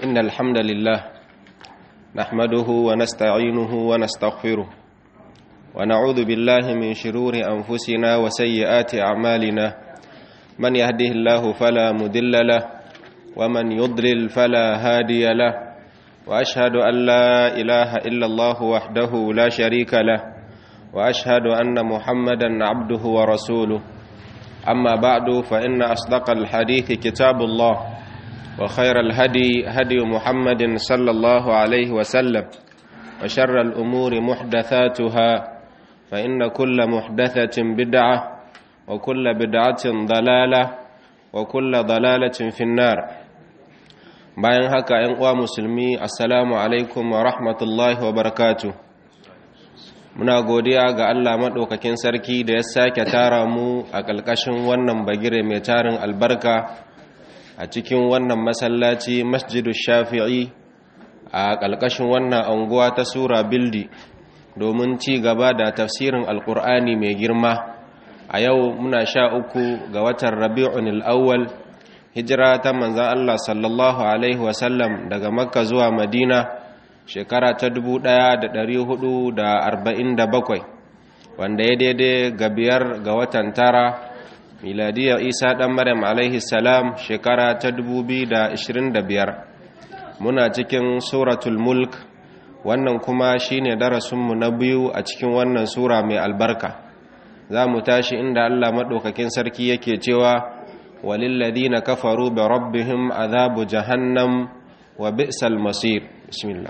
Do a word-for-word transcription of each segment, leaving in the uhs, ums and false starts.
إن الحمد لله نحمده ونستعينه ونستغفره ونعوذ بالله من شرور أنفسنا وسيئات أعمالنا من يهده الله فلا مضل له ومن يضلل فلا هادي له وأشهد أن لا إله إلا الله وحده لا شريك له وأشهد أن محمدا عبده ورسوله أما بعد فإن أصدق الحديث كتاب الله وخير الهدي هدي محمد صلى الله عليه وسلم وشر الأمور محدثاتها فإن كل محدثة بدعة وكل بدعة ضلالة وكل ضلالة في النار. bayan haka ‘yan uwa musulmi assalamu alaikum wa rahmatullahi wa barakatuh. Muna godiya ga Allah maɗaukakin sarki da ya sake tara mu a ƙalƙashin wannan bagire mai tarin albarka a cikin wannan masallaci masjidu shafi'i a ƙalƙashin wannan anguwa ta sura bildi domin ci gaba da tafsirin alƙur'ani mai girma. A yau muna sha uku ga watan rabi'un al'awwal hijira ta manzan Allah sallallahu alaihi wasallam daga makka zuwa madina shekara ta dubu ɗaya da ɗari hudu da arba'in da bakwai wanda ya daidai ga biyar ga watan tara miladiyar isa ɗan maryam alaihi salam shekara ta dubu biyu da ashirin da biyar. Muna cikin suratul mulk, wannan kuma shine darasinmu na biyu a cikin wannan sura mai albarka. Za mu tashi inda Allah maɗaukakin sarki yake cewa walilladina kafaru bi rabbihim azabu jahannam wa bi'sal masir. Bismillah.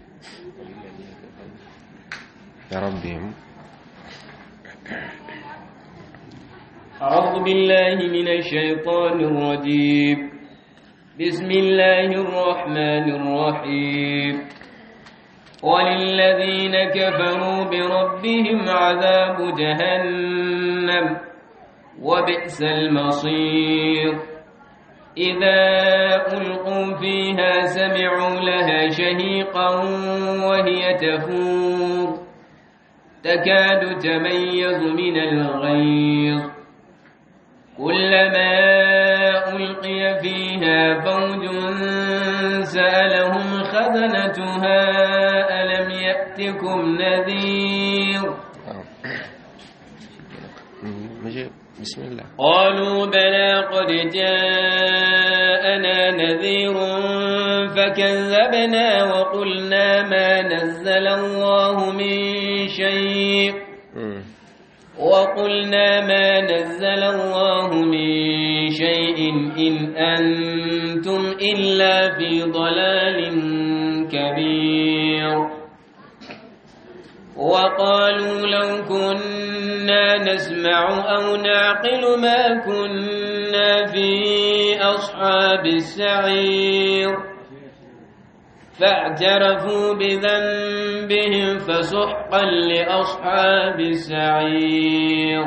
Ya rabbihim أعوذ بالله من الشيطان الرجيم بسم الله الرحمن الرحيم وللذين كفروا بربهم عذاب جهنم وبئس المصير إذا ألقوا فيها سمعوا لها شهيقا وهي تفور تكاد تميز من الغيظ كلما ألقي فيها فوج سألهم خزنتها ألم يأتكم نذير بسم الله قالوا بلى قد جاءنا نذير فكذبنا وقلنا ما نزل الله من شيء وقلنا ما نزل الله من شيء إن أنتم إلا في ضلال كبير وقالوا لو كنا نسمع أو نعقل ما كنا في أصحاب السعير فاعترفوا بذنبهم فسحقا لأصحاب السعير.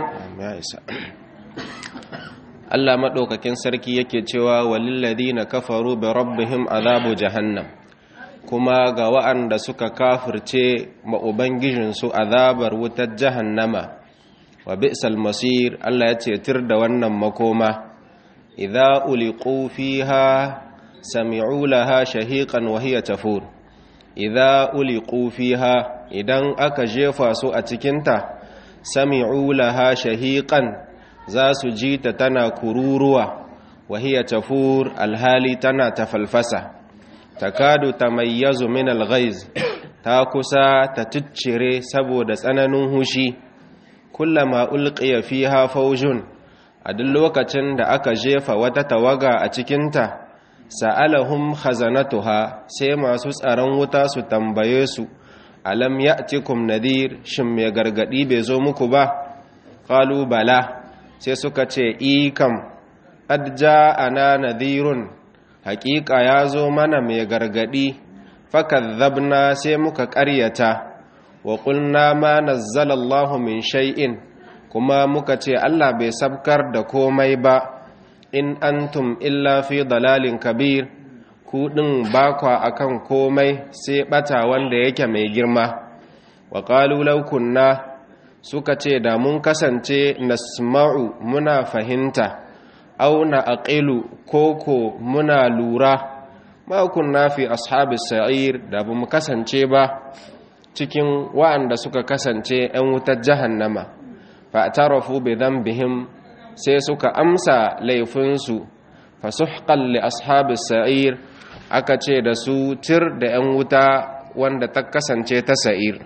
Allah maɗaukakin sarki yake cewa walilladina kafaru bi rabbihim azabu jahannam, kuma ga wa'anda suka kafirce ma ubangijinsu azabar wutar jahannama. Wa bi'sal masir, Allah ya ce tir da wannan makoma. Idza uliqu fiha sami'u laha shahiqan wa hiya tafur. Idza uliqu fiha, idan aka jefa su a cikinta, sami'u laha shahiqan, za su ji ta tana kururuwa, wa hiya tafur, alhali tana tafalfasa. Takadu tamayyazu min alghayz, ta kusa ta tuccire saboda tsananin hushi. Kullama ulqiya fiha fawjun, a duk lokacin da aka jefa wata tawaga a cikinta, sa'alahum khazanatuha, sai masu tsaron wuta su tambaye su, alam ya'tikum nadhir, shin mai gargadi bai zo muku ba? Qalu bala, sai suka ce i kam, qad ja'ana nadhirun, haƙiƙa ya zo mana mai gargadi. Fakadhabna, sai muka ƙaryata, wa qulna ma nazzala Allahu min shay'in, kuma muka ce Allah bai sabkar da komai ba. In antum illa fi dalalin kabir, ku ɗin bakwa akan komai sai ɓata wanda yake mai girma. Wa qalu law kunna, suka ce da mun kasance nasma'u muna fahimta, auna aqilu koko muna lura ma kunna fi ashabis sa'ir da bamu kasance ba cikin wa'anda suka kasance ‘yan wutar jahannama fa atarafu bi dhanbihim sai suka amsa laifinsu fa suhqan li ashabis sa'ir aka ce da su tir da ‘yan wuta wanda ta kasance ta sa'ir.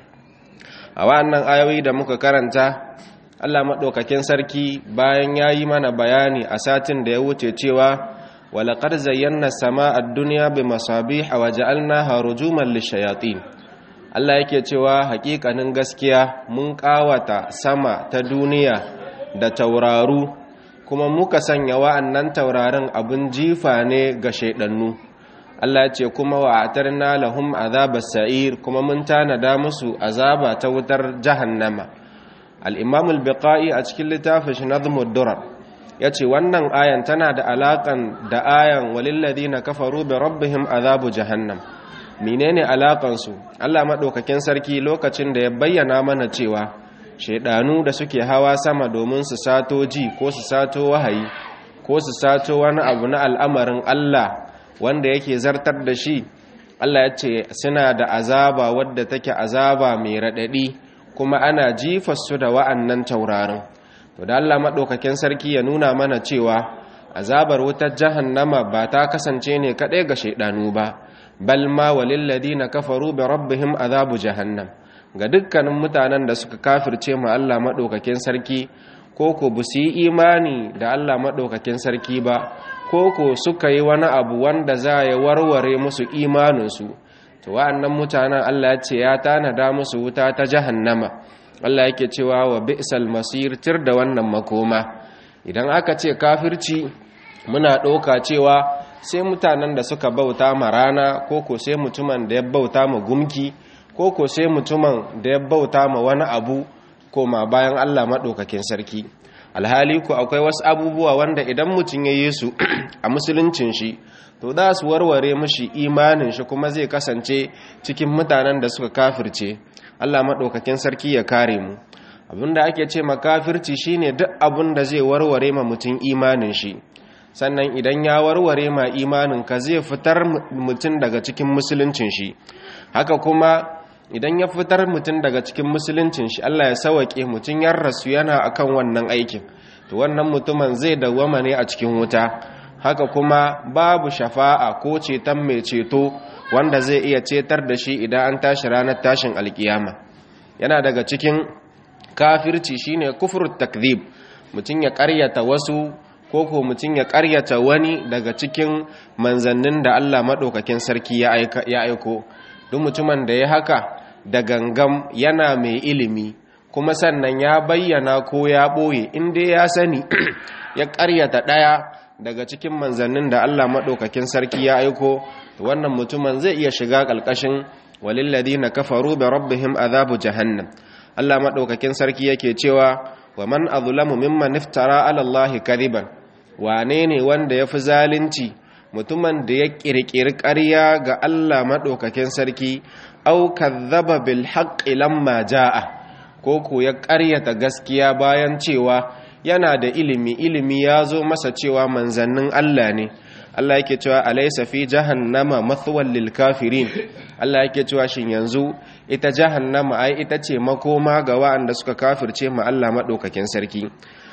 A wa'annan ayoyi da muka karanta Allah maɗaukakin sarki bayan ya yi mana bayani a satin da ya wuce cewa walaƙar zayyana sama a duniya bi masabi a waje alnaha rujuman lishayatin. Allah yake cewa haƙiƙanin gaskiya mun ƙawata sama ta duniya da tauraru kuma muka sanya wa'annan taurarin abin jifa ne ga shaidannu. Allah ce kuma wa atarna lahum azabas sa'ir kuma mun tanada musu azaba ta wutar jahannama. al-Imam al-Biqai a cikin littafin shi Nazmud Durar yace wannan ayan tana da alakan da ayan walil ladina kafaru bi rabbihim azabu jahannam. Menene alakan su? Allah madaukakin sarki lokacin da ya bayyana mana cewa shedanu da suke hawa sama domin su sato ji ko su sato wahayi ko su sato wani abu na al'amarin Allah wanda yake zartar da shi, Allah ya ce suna da azaba wadda take azaba mai raɗaɗi kuma ana jifarsu da wa'annan taurarin. To da Allah maɗaukakin sarki ya nuna mana cewa azabar wutar jahannama ba ta kasance ne kaɗai ga shaidanu ba, bal ma walil ladina kafaru bi rabbihim azabu jahannam, ga dukkanin mutanen da suka kafirce ma Allah maɗaukakin sarki ko ko bu su yi imani da Allah maɗaukakin sarki ba ko ko suka yi wani abu wanda za ya warware musu imaninsu, to wa'annan mutanen Allah ya ce ya tanada musu wuta ta jahannama. Allah yake cewa wa bi'sal masir, tir da wannan makoma. Idan aka ce kafirci muna ɗauka cewa sai mutanen da suka bauta ma rana ko ko sai mutumin da ya bauta ma gumki ko ko sai mutumin da ya bauta ma wani abu koma bayan Allah maɗaukakin sarki. Alhali ku akwai wasu abubuwa wanda idan mutum ya yi su a musuluncin shi to za su warware mishi imanin shi kuma zai kasance cikin mutanen da suka kafirce. Allah maɗaukakin sarki ya kare mu. Abinda ake ce makafirci shine duk abin da zai warware ma mutum imanin shi, sannan idan ya warware ma imanin ka zai fitar mutum daga cikin musuluncin shi. Haka kuma idan ya fitar mutum daga cikin musuluncin shi, Allah ya sawake mutum ya rasu yana akan wannan aikin, to wannan mutumin zai dawwama ne a cikin wuta. Haka kuma babu shafa'a ko ceton mai ceto wanda zai iya cetar da shi idan an tashi ranar tashin alkiyama. Yana daga cikin kafirci shine kufrut takdhib, mutum ya ƙaryata wasu ko ko mutum ya ƙaryata wani daga cikin manzannin da Allah madaukakin sarki ya aiko. Duk mutumin da ya haka da gangam yana mai ilimi kuma sannan ya bayyana ko ya ɓoye, inda ya sani ya ƙaryata ɗaya daga cikin manzannin da Allah maɗaukakin sarki ya aiko, wannan mutumin zai iya shiga ƙalƙashin walilladina kafaru bi rabbihim azabu jahannam. Allah maɗaukakin sarki yake cewa wa man azlamu mimman iftara ala Allah kadiban, wane ne wanda yafi zalunci mutumin da ya ƙirƙiri ƙarya ga Allah maɗaukakin sarki au kadhaba bil haqqi lamma jaa, ko ko ya ƙaryata gaskiya bayan cewa yana da ilimi ilimi ya zo masa cewa manzannin Allah ne. Allah yake cewa alaysa fi jahannama mathwal lil kafirin, Allah yake cewa shin yanzu ita jahannama ai ita ce makoma ga waɗanda suka kafirce ma Allah madaukakin sarki.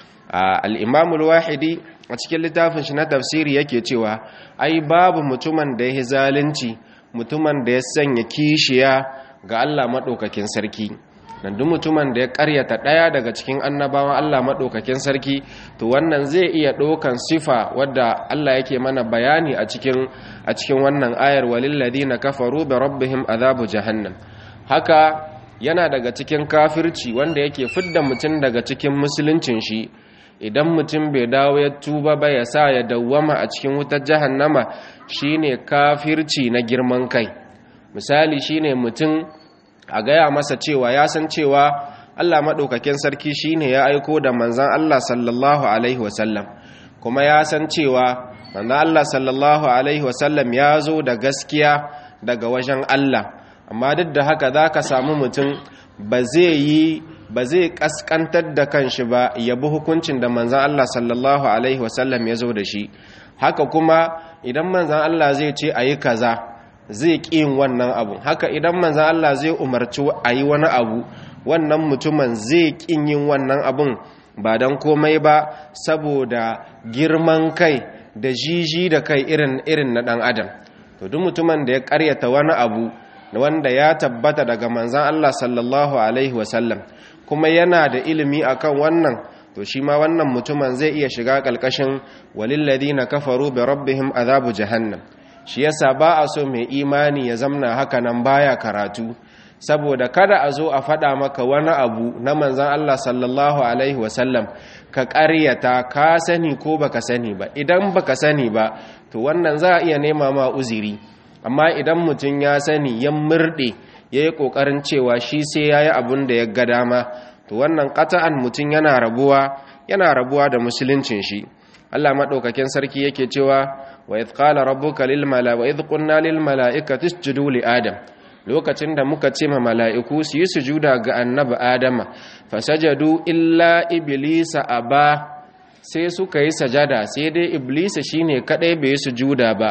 al-Imam al-Wahidi a cikin littafin shi na tafsiri yake cewa ai babu mutumin da ya zalunci mutumin da ya sanya kishiya ga Allah madaukakin sarki. Dan duk mutumin da ya karyata daya daga cikin annabawan Allah madaukakin sarki, to wannan zai iya dokan sifa wadda Allah yake mana bayani a cikin a cikin wannan ayar walil ladina kafaru bi rabbihim azabu jahannam. Haka yana daga cikin kafirci wanda yake fidda mutum daga cikin musuluncin shi, idan mutum bai dawo ya tuba ba ya sa ya dawwama a cikin wutar jahannama, shine kafirci na girman kai. Misali shine mutum a gaya masa cewa ya san cewa Allah maɗaukakin sarki shine ya aiko da manzan Allah sallallahu alaihi wasallam, kuma ya san cewa manzan Allah sallallahu alaihi wasallam ya zo da gaskiya daga wajen Allah, amma duk da haka za ka samu mutum ba zai yi ba zai kaskantar da kanshi ba ya bi hukuncin da manzan Allah sallallahu alaihi wasallam ya zo da shi. Haka kuma idan manzon Allah zai ce ayi kaza zai ƙi yin wannan abu, haka idan manzon Allah zai umarci ayi wani abu wannan mutumin zai ƙin yin wannan abun ba don komai ba saboda girman kai da jiji da kai irin irin na ɗan adam. To duk mutumin da ya ƙaryata wani abu wanda ya tabbata daga manzon Allah sallallahu alaihi wasallam kuma yana da ilimi akan wannan, to shi ma wannan mutumin zai iya shiga ƙalƙashin walil ladina kafaru bi rabbihim azabu jahannam. Shi yasa ba a so mai imani ya zamna haka nan baya karatu, saboda kada a zo a faɗa maka wani abu na manzan Allah sallallahu alaihi wasallam ka ƙaryata ka sani ko baka sani ba. Idan baka sani ba to wannan za a iya nema ma uziri, amma idan mutum ya sani ya murɗe ya yi ƙoƙarin cewa shi sai ya yi abin da ya ga dama, to wannan ƙata'an mutum yana rabuwa yana rabuwa da musuluncin shi. Allah maɗaukakin sarki yake cewa wa idh qala rabbuka lil mala wa idh qulna lil mala'ikati isjudu li adam, lokacin da muka ce ma mala'iku su yi sujuda ga annabi Adama, fasajadu illa iblisa aba, sai suka yi sajada sai dai iblisa shine kadai bai yi sujuda ba,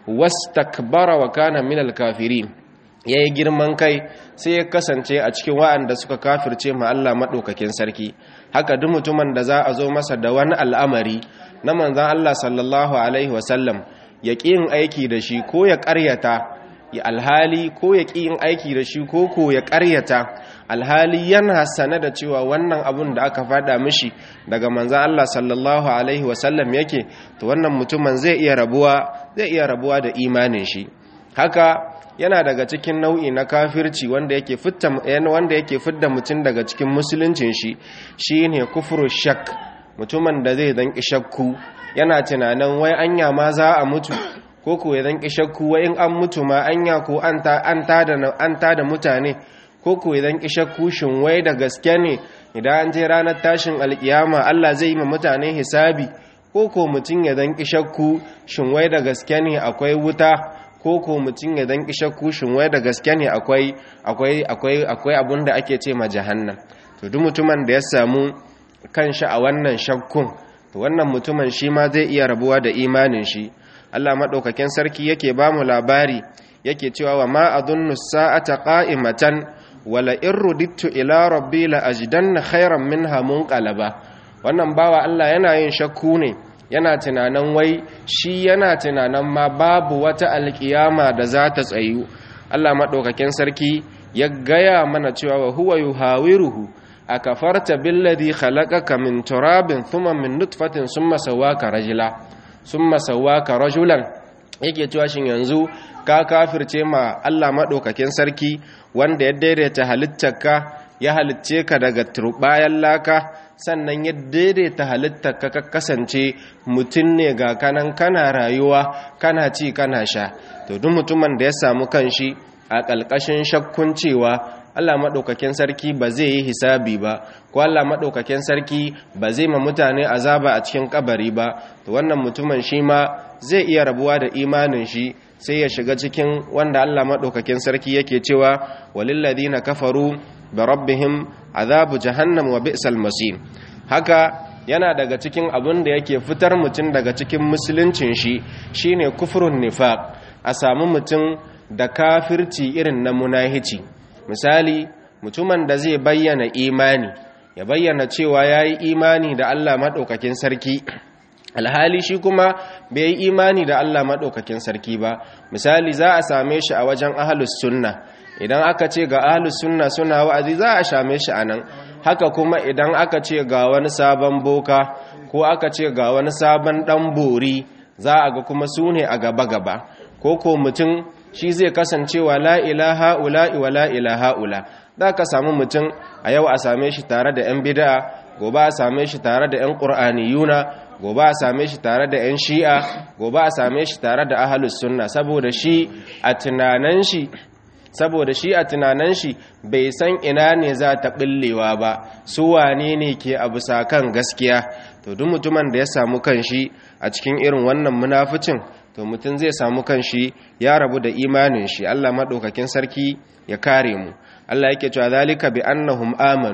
wastakbara wa kana minal kafirin, yayi girman kai sai ya kasance a cikin wa'anda suka kafirce ma Allah madaukakin sarki. Haka duk mutumin da za a zo masa da wani al'amari na manzon Allah sallallahu alaihi wasallam ya ƙi yin aiki da shi ko ya ƙaryata ya alhali ko ya ƙi yin aiki da shi ko ko ya ƙaryata alhali yana sane da cewa wannan abun da aka faɗa mishi daga manzon Allah sallallahu alaihi wasallam yake, to wannan mutumin zai iya rabuwa zai iya rabuwa da imanin shi. Haka yana daga cikin nau'i na kafirci wanda yake fitta wanda yake fidda mutum daga cikin musuluncin shi shine kufru shak, mutumin da zai dan shakku yana tunanin wai anya ma za a mutu, ko ko ya dan shakku wai in an mutu ma anya ko an ta an tada an tada mutane, ko ko ya dan shakku shin wai da gaske ne idan an je ranar tashin alkiyama Allah zai yi ma mutane hisabi, ko ko mutum ya dan shakku shin wai da gaske ne akwai wuta, ko ko mutum ya dan shakku shin wai da gaske ne akwai akwai akwai akwai abun da ake ce ma jahannam. To duk mutumin da ya samu kanshi a wannan shakkun, to wannan mutumin shi ma zai iya rabuwa da imanin shi. Allah madaukakin sarki yake ba mu labari yake cewa wa ma adunnu sa'ata qa'imatan wala irudittu ila rabbi la ajidanna khairan minha munqalaba. Wannan bawa Allah yana yin shakku ne, yana tunanin wai shi yana tunanin ma babu wata alkiyama da za ta tsayu. Allah madaukakin sarki ya gaya mana cewa wa huwa yuhawiruhu akafarta billadhi khalaqaka min turabin thumma min nutfatin thumma sawwaka rajula thumma sawwaka rajulan, yake cewa shin yanzu ka kafirce ma Allah madaukakin sarki wanda ya daidaita halittarka, ya halicce ka daga turbayan laka, sannan ya daidaita halittarka ka kasance mutum ne ga kanan kana rayuwa kana ci kana sha. To duk mutumin da ya samu kanshi a ƙalƙashin shakkun cewa Allah maɗaukakin sarki ba zai yi hisabi ba, ko Allah maɗaukakin sarki ba zai ma mutane azaba a cikin kabari ba, to wannan mutumin shi ma zai iya rabuwa da imanin shi, sai ya shiga cikin wanda Allah maɗaukakin sarki yake cewa walil ladina kafaru bi rabbihim azabu jahannam wa bi'sal masir. Haka yana daga cikin abin da yake fitar mutum daga cikin musuluncin shi shine kufrun nifaq, a samu mutum da kafirci irin na munahici. Misali, mutumin da zai bayyana imani, ya bayyana cewa ya yi imani da Allah maɗaukakin sarki, alhali shi kuma bai yi imani da Allah maɗaukakin sarki ba. Misali, za a same shi a wajen ahlus sunna, idan aka ce ga ahlus sunna suna wa'azi za a same shi a nan. Haka kuma idan aka ce ga wani sabon boka ko aka ce ga wani sabon ɗan bori, za a ga kuma su ne a gaba-gaba. Ko ko mutum shi zai kasancewa la ilaha ula'i wa la ilaha ula. Da ka samu mutum a yau a same shi tare da 'yan bid'a, gobe a same shi tare da 'yan ƙur'aniyuna, gobe a same shi tare da 'yan shi'a, gobe a same shi tare da ahlus sunna, saboda shi a tunanan shi saboda shi a tunanan shi bai san ina ne za ta billewa ba, su wane ne ke abu sakan gaskiya. To duk mutumin da ya samu kanshi a cikin irin wannan munaficin, to mutum zai samu kanshi ya rabu da imanin shi. Allah madaukakin sarki ya kare mu. Allah yake cewa zalika bi annahum amanu,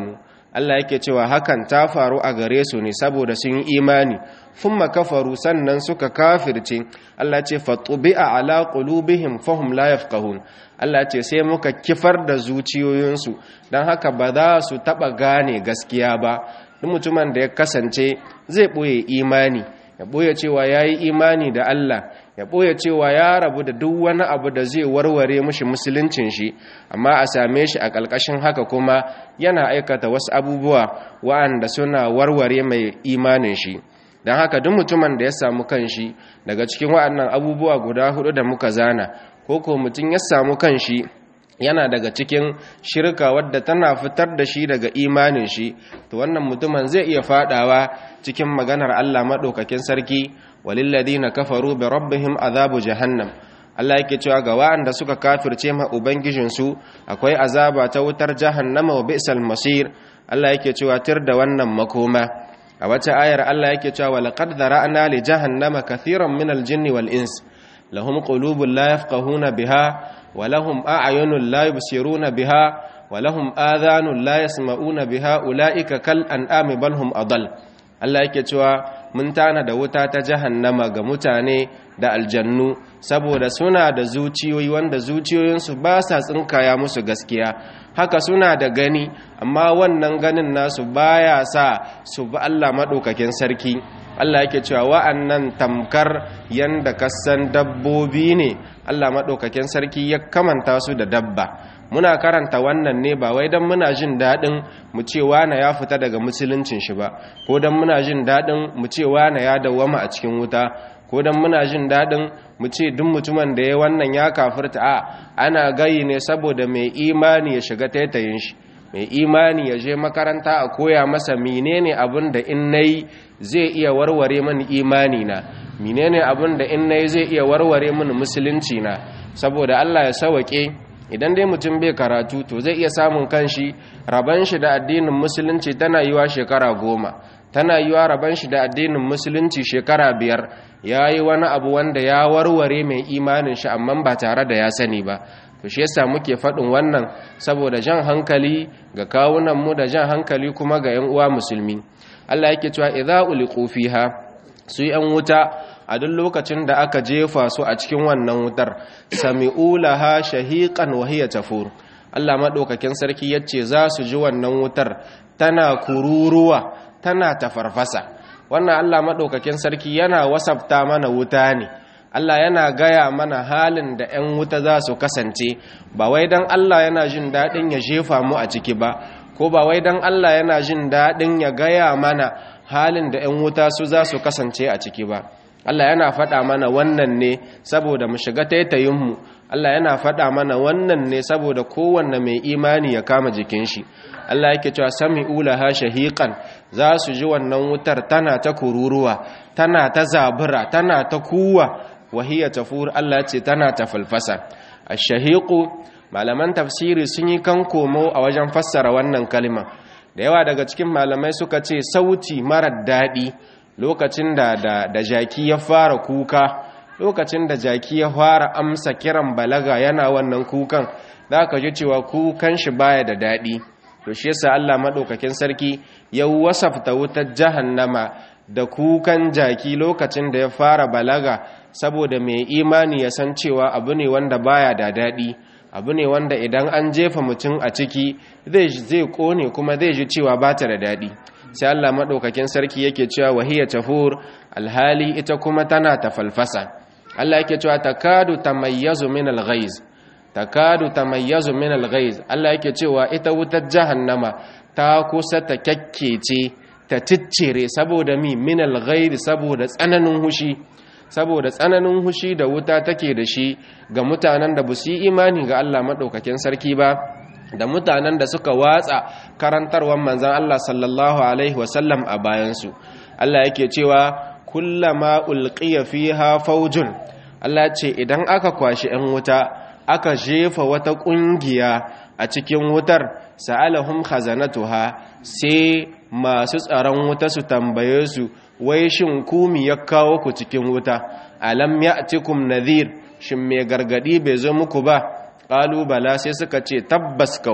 Allah yake cewa hakan ta faru a gare su ne saboda sun yi imani thumma kafaru sannan suka kafirce Allah ce fatubi'a ala qulubihim fahum la yafqahun Allah ce sai muka kifar da zuciyoyinsu dan haka ba za su taba gane gaskiya ba duk mutumin da ya kasance zai boye imani ya boye cewa yayi imani da Allah ya boye cewa ya rabu da duk wani abu da zai warware mishi musuluncin shi amma a same shi a ƙalƙashin haka kuma yana aikata wasu abubuwa wa'anda suna warware mai imanin shi don haka duk mutumin da ya samu kanshi daga cikin wa'annan abubuwa guda hudu da muka zana ko ko mutum ya samu kanshi yana daga cikin shirka wadda tana fitar da shi daga imanin shi to wannan mutumin zai iya fadawa cikin maganar Allah madaukakin sarki walilladina kafaru bi rabbihim azabu jahannam Allah yake cewa ga wa'anda suka kafirce ma ubangijin su akwai azaba ta wutar jahannama wa bi'sal masir Allah yake cewa tir da wannan makoma a wata ayar Allah yake cewa walaqad zara'na li jahannama kathiran minal jinni wal ins lahum qulubun la yafqahuna biha ولهم أعين لا يبصرون بها ولهم آذان لا يسمعون بها أولئك كالأنعام بل هم أضل Allah yake cewa mun tana da wuta ta jahannama ga mutane da aljannu saboda suna da zuciyoyi wanda zuciyoyinsu ba sa tsinkaya musu gaskiya haka suna da gani amma wannan ganin nasu baya sa su bi Allah madaukakin sarki Allah yake cewa wa'annan tamkar yanda kasan dabbobi ne Allah madaukakin sarki ya kamanta su da dabba muna karanta wannan ne ba wai dan muna jin dadin mu ce wani ya fita daga musuluncin shi ba ko dan muna jin dadin mu ce wani ya dawwama a cikin wuta ko dan muna jin dadin mu ce duk mutumin da ya wannan ya kafirta a ana gayi ne saboda mai imani ya shiga taitayin shi mai imani ya je makaranta a koya masa menene abin da in nayi zai iya warware mini imani na menene abin da in nayi zai iya warware mini musulunci na saboda Allah ya sawake idan dai mutum bai karatu to zai iya samun kanshi raban shi da addinin musulunci tana yiwa shekara goma tana yiwa raban shi da addinin musulunci shekara biyar yayi wani abu wanda ya warware mai imanin shi amma ba tare da ya sani ba to shi yasa muke faɗin wannan saboda jan hankali ga kawunan mu da jan hankali kuma ga ƴan uwa musulmi Allah yake cewa idza uliqu fiha su yan wuta a duk lokacin da aka jefa su a cikin wannan wutar sami'u laha shahiqan wa hiya tafur Allah madaukakin sarki yace za su ji wannan wutar tana kururuwa tana tafarfasa wannan Allah madaukakin sarki yana wasafta mana wuta ne Allah yana gaya mana halin da 'yan wuta za su kasance ba wai dan Allah yana jin daɗin ya jefa mu a ciki ba ko ba wai dan Allah yana jin daɗin ya gaya mana halin da 'yan wuta su za su kasance a ciki ba Allah yana faɗa mana wannan ne saboda mu shiga taitayinmu Allah yana faɗa mana wannan ne saboda kowanne mai imani ya kama jikin shi Allah yake cewa sami'u laha shahiqan za su ji wannan wutar tana ta kururuwa tana ta zabura tana ta kuwa wahiya tafur Allah ce tana ta falfasa ash-shahiqu malaman tafsiri sun yi kan komo a wajen fassara wannan kalma da yawa daga cikin malamai suka ce sauti marar daɗi lokacin da da jaki ya fara kuka lokacin da jaki ya fara amsa kiran balaga yana wannan kukan za ka ji cewa kukan shi baya da daɗi to shi yasa Allah madaukakin sarki ya wasafta wutar jahannama da kukan jaki lokacin da ya fara balaga saboda mai imani ya san cewa abu ne wanda baya da daɗi abu ne wanda idan an jefa mutum a ciki zai zai kone kuma zai ji cewa ba ta da daɗi sai Allah madaukakin sarki yake cewa wahiya tafur alhali ita kuma tana tafalfasa Allah yake cewa takadu tamayyazu min alghayz takadu tamayyazu min alghayz Allah yake cewa ita wutar jahannama ta kusa ta kakkece ta ticcire saboda mi min alghayz saboda tsananin hushi saboda tsananin hushi da wuta take da shi ga mutanen da busu imani ga Allah madaukakin sarki ba da mutanen da suka watsa karantarwar manzon Allah sallallahu alaihi wasallam a bayansu Allah yake cewa kullama ulqiya fiha faujun Allah ce idan aka kwashi ɗan wuta aka jefa wata ƙungiya a cikin wutar sa'alahum khazanatuha sai masu tsaron wuta su tambaye su wai shin ku mi ya kawo ku cikin wuta alam ya'tikum nadhir shin me gargadi bai zo muku ba qalu bala sai suka ce tabbas kau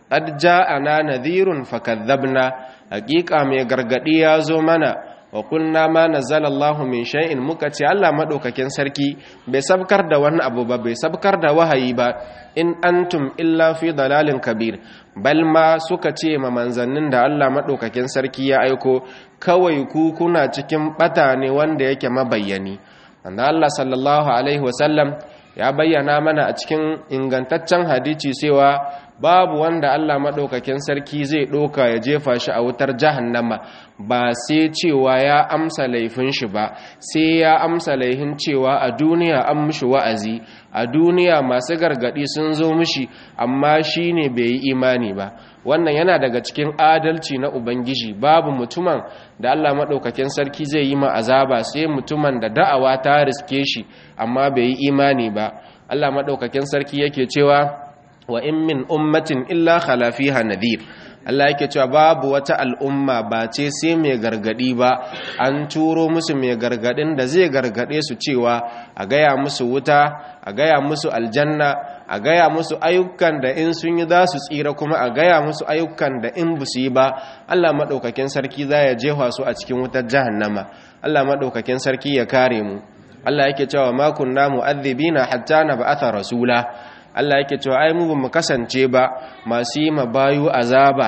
qad ja'ana nadhirun fakadhabna haqiqa mai gargadi ya zo mana wa qulna ma nazzalallahu min shay'in muka ce Allah madaukakin sarki bai sabkar da wani abu ba bai sabkar da wahayi ba in antum illa fi dalalin kabir bal ma suka ce ma manzannin da Allah madaukakin sarki ya aiko kawai ku kuna cikin bata ne wanda yake mabayyani wanda Allah sallallahu alaihi wasallam ya bayyana mana a cikin ingantaccen hadisi cewa babu wanda Allah maɗaukakin sarki zai ɗoka ya jefa shi a wutar jahannama ba sai cewa ya amsa laifin shi ba sai ya amsa laifin cewa a duniya an mishi wa'azi a duniya masu gargaɗi sun zo mishi amma shi ne bai yi imani ba wannan yana daga cikin adalci na ubangiji babu mutumin da Allah maɗaukakin sarki zai yi ma azaba sai mutumin da da'awa ta riske shi amma bai yi imani ba Allah maɗaukakin sarki yake cewa wa in min ummatin illa khala fiha nadhir Allah yake cewa babu wata al'umma ba ce sai mai gargadi ba an turo musu mai gargadin da zai gargade su cewa a gaya musu wuta a gaya musu aljanna a gaya musu ayyukan da in sun yi za su tsira kuma a gaya musu ayyukan da in bu su yi ba Allah madaukakin sarki za ya jefa su a cikin wutar jahannama Allah madaukakin sarki ya kare mu Allah yake cewa ma kunna mu'adhibina hatta nab'atha rasula Allah yake cewa ai mu ba mu kasance ba masu yi mabayu azaba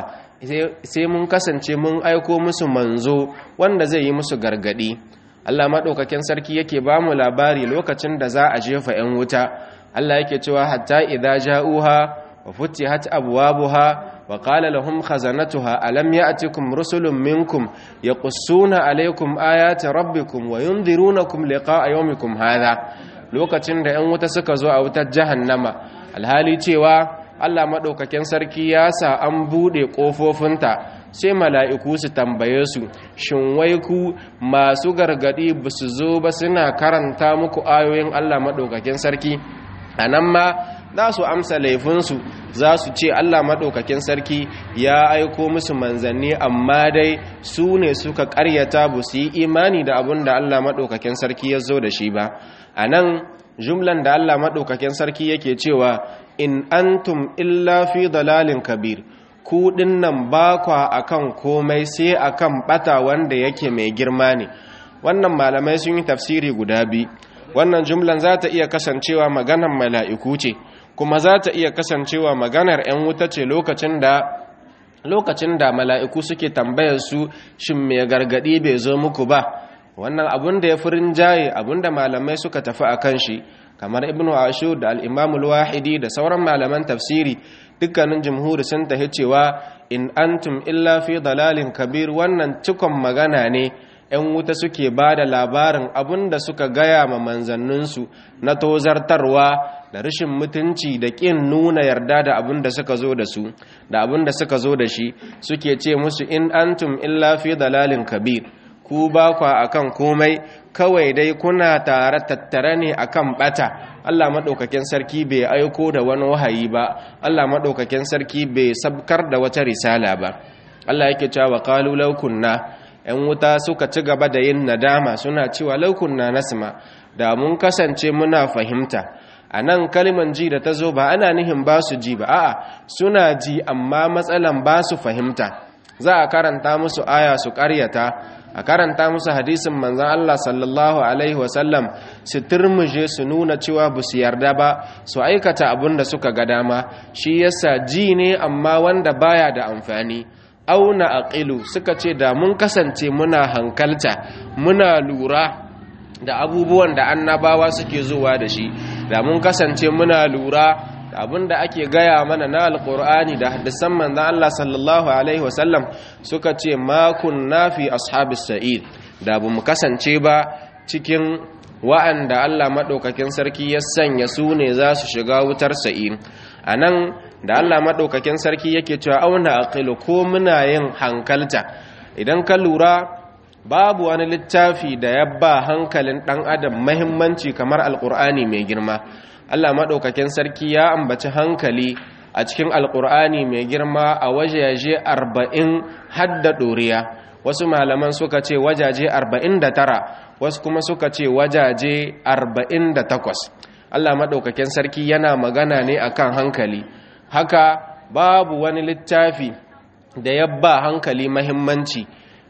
sai mun kasance mun aiko musu manzo wanda zai yi musu gargadi Allah madaukakin sarki yake ba mu labari lokacin da za a jefa 'yan wuta Allah yake cewa hatta idza ja'uha wa futihat abwabuha wa qala lahum khazanatuha alam ya'tikum rusulun minkum yaqussuna alaykum ayati rabbikum wa yunzirunakum liqa'a yawmikum hadha lokacin da 'yan wuta suka zo a wutar jahannama alhali cewa Allah maɗaukakin sarki ya sa an buɗe ƙofofinta sai mala'iku su tambaye su shin wai ku masu gargaɗi ba su zo ba suna karanta muku ayoyin Allah maɗaukakin sarki a nan ma za su amsa laifinsu za su ce Allah maɗaukakin sarki ya aiko musu manzanni amma dai su ne suka ƙaryata ba su yi imani da abin da Allah maɗaukakin sarki ya zo da shi ba a nan jumlan da Allah maɗaukakin sarki yake cewa in antum illa fi dalalin kabir ku dinnan ba kwa akan komai sai akan bata wanda yake mai girma ne wannan malamai sun yi tafsiri guda biyu wannan jumlan za ta iya kasancewa maganar mala'iku ce kuma za ta iya kasancewa maganar 'yan wuta ce lokacin da lokacin da mala'iku suke tambayar su shin mai gargadi bai zo muku ba wannan abun da ya fi rinjaye abun da malamai suka tafi a kan shi kamar ibnu ashur da al-imam al-wahidi da sauran malaman tafsiri dukkanin jumhuri sun tahi cewa in antum illa fi dalalin kabir wannan cikon magana ne ‘yan wuta suke ba da labarin abin da suka gaya ma manzanninsu na tozartarwa da rashin mutunci da ƙin nuna yarda da abin da suka zo da su da abin da suka zo da shi suke ce musu in antum illa fi dalalin kabir ku ba kwa akan komai kawai dai kuna tare tattare ne akan bata Allah madaukakin sarki bai aiko da wani wahayi ba Allah madaukakin sarki bai sabkar da wata risala ba Allah yake cewa qalu law kunna ‘yan wuta suka ci gaba da yin nadama suna cewa law kunna nasma da mun kasance muna fahimta a nan kaliman ji da ta zo ba ana nihin ba su ji ba a'a suna ji amma matsalan ba su fahimta za a karanta musu aya su ƙaryata a karanta musu hadisin manzan Allah sallallahu alaihi wasallam su turmuje su nuna cewa ba su yarda ba su aikata abin da suka ga dama shi yasa ji ne amma wanda baya da amfani auna aqilu suka ce da mun kasance muna hankalta muna lura da abubuwan da annabawa suke zuwa da shi da mun kasance muna lura da abin da ake gaya mana na alkur'ani da hadisan manzon Allah sallallahu alaihi wasallam suka ce ma kunna fi ashabis sa'id da bu mu kasance ba cikin wa'anda Allah madaukakin sarki ya sanya su ne za su shiga wutar sa'id anan da Allah madaukakin sarki yake cewa auna aqilu ko muna yin hankalta idan ka lura babu wani littafi da ya ba hankalin dan adam muhimmanci kamar alkur'ani mai girma Allah maɗaukakin sarki ya ambaci hankali a cikin alƙur'ani mai girma a wajaje arba'in hadda ɗoriya wasu malaman suka ce wajaje arba'in da tara wasu kuma suka ce wajaje arba'in da takwas Allah maɗaukakin sarki yana magana ne akan hankali haka babu wani littafi da ya ba hankali mahimmanci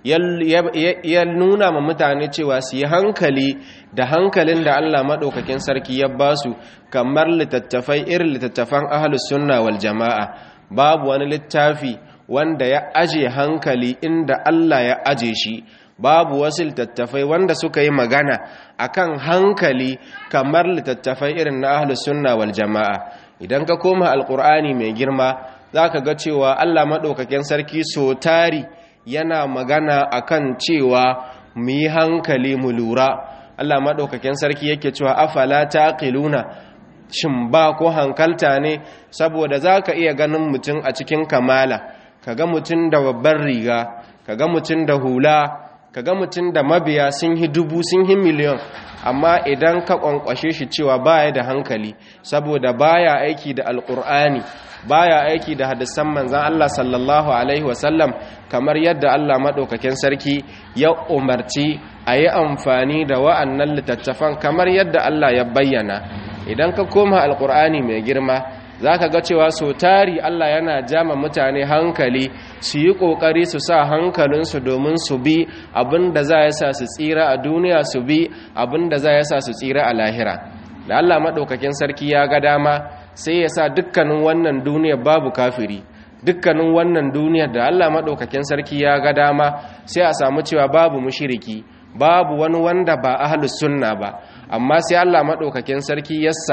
ya nuna ma mutane cewa su yi hankali da hankalin da Allah maɗaukakin sarki ya ba su kamar littattafai irin littattafan ahlus sunna wal jama'a. Babu wani littafi wanda ya aje hankali inda Allah ya aje shi, babu wasu littattafai wanda suka yi magana akan hankali kamar littattafai irin na ahlus sunna wal jama'a. Idan ka koma alqur'ani mai girma zaka ga cewa Allah maɗaukakin sarki so tari yana magana akan cewa mu yi hankali mu lura. Allah maɗaukakin sarki yake cewa afala taqiluna, shin ba ko hankalta ne? Saboda zaka iya ganin mutum a cikin kamala, kaga mutum da babbar riga, kaga mutum da hula, kaga mutum da mabiya sun hi dubu sun hi miliyon, amma idan ka kwankwashe shi cewa baya da hankali saboda baya aiki da alqur'ani, baya aiki da hadisan manzon Allah sallallahu alaihi wasallam kamar yadda Allah madaukakin sarki ya umarci a yi amfani da wa'annan littattafan kamar yadda Allah ya bayyana. Idan ka koma alqur'ani mai girma zaka ga cewa so tari Allah yana jama mutane hankali su yi kokari su sa hankalinsu domin su bi abinda za ya sa su tsira a duniya, su bi abinda za ya sa su tsira a lahira. Da Allah madaukakin sarki ya ga dama sai ya sa dukkanin wannan duniya babu kafiri, dukkanin wannan duniyar da Allah madaukakin sarki ya ga dama sai a samu cewa babu mushriki, babu wani wanda ba ahlus sunna ba, amma sai Allah madaukakin sarki yassa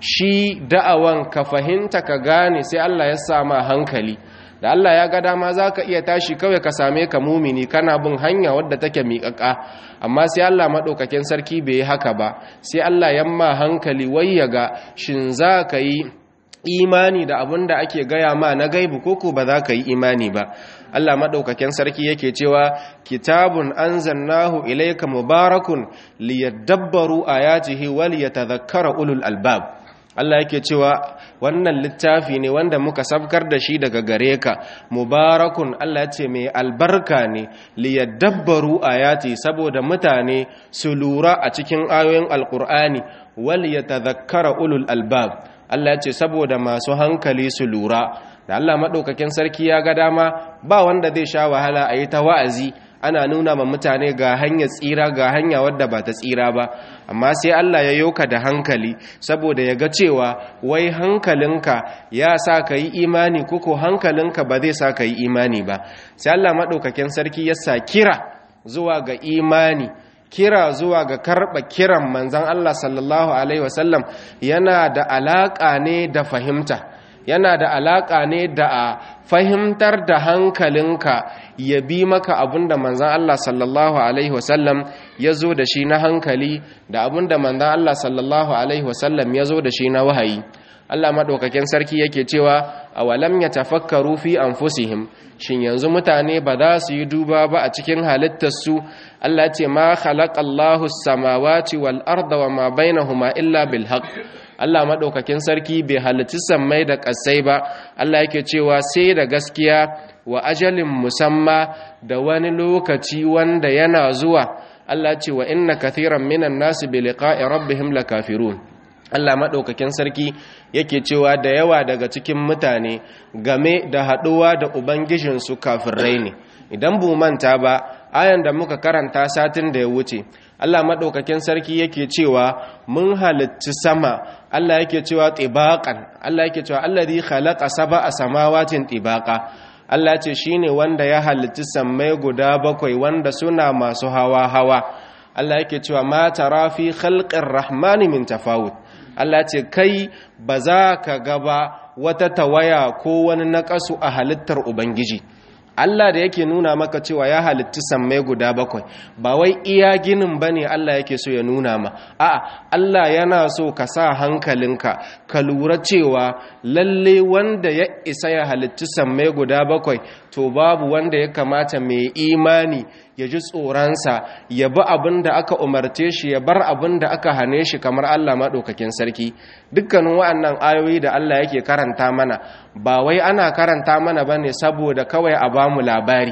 shi da'awan ka fahimta ka gane sai Allah ya sa ma hankali. Da Allah ya ga dama zaka iya tashi kawai ka same ka mumini kana bin hanya wadda take miƙaƙa, amma sai Allah madaukakin sarki bai yi haka ba, sai Allah ya ma hankali wai ya ga shin zaka yi imani da abin da ake gaya ma na gaibu koko ba za ka yi imani ba. Allah madaukakin sarki yake cewa kitabun anzalnahu ilayka mubarakun liyadabbaru ayatihi wal yatadhakkara ulul albab. Allah yake cewa wannan littafi ne wanda muka sabkar da shi daga gare ka, mubarakun, Allah ya ce mai albarka ne, liyadabbaru ayati, saboda mutane su lura a cikin ayoyin alqur'ani, wal yatadhakkara ulul albab, Allah ya ce saboda masu hankali su lura. Da Allah madaukakin sarki ya ga dama ba wanda zai sha wahala a yi ta wa'azi ana nuna ma mutane ga hanyar tsira ga hanya wadda ba ta tsira ba, amma sai Allah ya yoka da hankali saboda ya ga cewa wai hankalinka ya sa ka yi imani koko hankalinka ba zai sa ka yi imani ba. Sai Allah maɗaukakin sarki ya sa kira zuwa ga imani, kira zuwa ga karɓa kiran manzan Allah sallallahu alaihi wasallam yana da alaƙa ne da fahimta, yana da alaƙa ne da a fahimtar da hankalinka ya bi maka abinda manzan Allah sallallahu alaihi wasallam ya zo da shi na hankali da abinda manzan Allah sallallahu alaihi wasallam ya zo da shi na wahayi. Allah maɗaukakin sarki yake cewa awalam yatafakkaru fi anfusihim, shin yanzu mutane ba za su yi duba ba a cikin halittarsu? Allah ce ma khalaqallahu as-samawati wal arda wa ma bainahuma illa bil haqq. Allah maɗaukakin sarki bai halitta sammai da ƙasai ba, Allah yake cewa sai da gaskiya wa ajalin musamma da wani lokaci wanda yana zuwa. Allah ce wa inna kathiran minan nasi bi liqa'i rabbihim lakafirun. Allah maɗaukakin sarki yake cewa da yawa daga cikin mutane game da haɗuwa da ubangijinsu kafirai ne. Idan bu manta ba, ayan da muka karanta satin da ya wuce, Allah maɗaukakin sarki yake cewa mun halitta sama, Allah yake cewa tibaqan, Allah yake cewa alladhi khalaqa sab'a samawatin tibaqa. Allah ce shine wanda ya halitta sammai guda bakwai wanda suna masu hawa hawa. Allah yake cewa ma tara fi khalqir rahmani min tafawut. Allah ce kai ba za ka gaba wata tawaya ko wani naƙasu a halittar Ubangiji. Allah da yake nuna maka cewa ya halitti sammai guda bakwai ba wai iya ginin bane Allah yake so ya nuna ma, a'a Allah yana so ka sa hankalinka ka lura cewa lalle wanda ya isa ya halitti sammai guda bakwai to babu wanda ya kamata mai imani ya ji tsoronsa, ya bi abin da aka umarce shi, ya bar abin da aka hane shi kamar Allah maɗaukakin sarki. Dukkanin wa'annan ayoyi da Allah yake karanta mana ba wai ana karanta mana bane saboda kawai a bamu labari,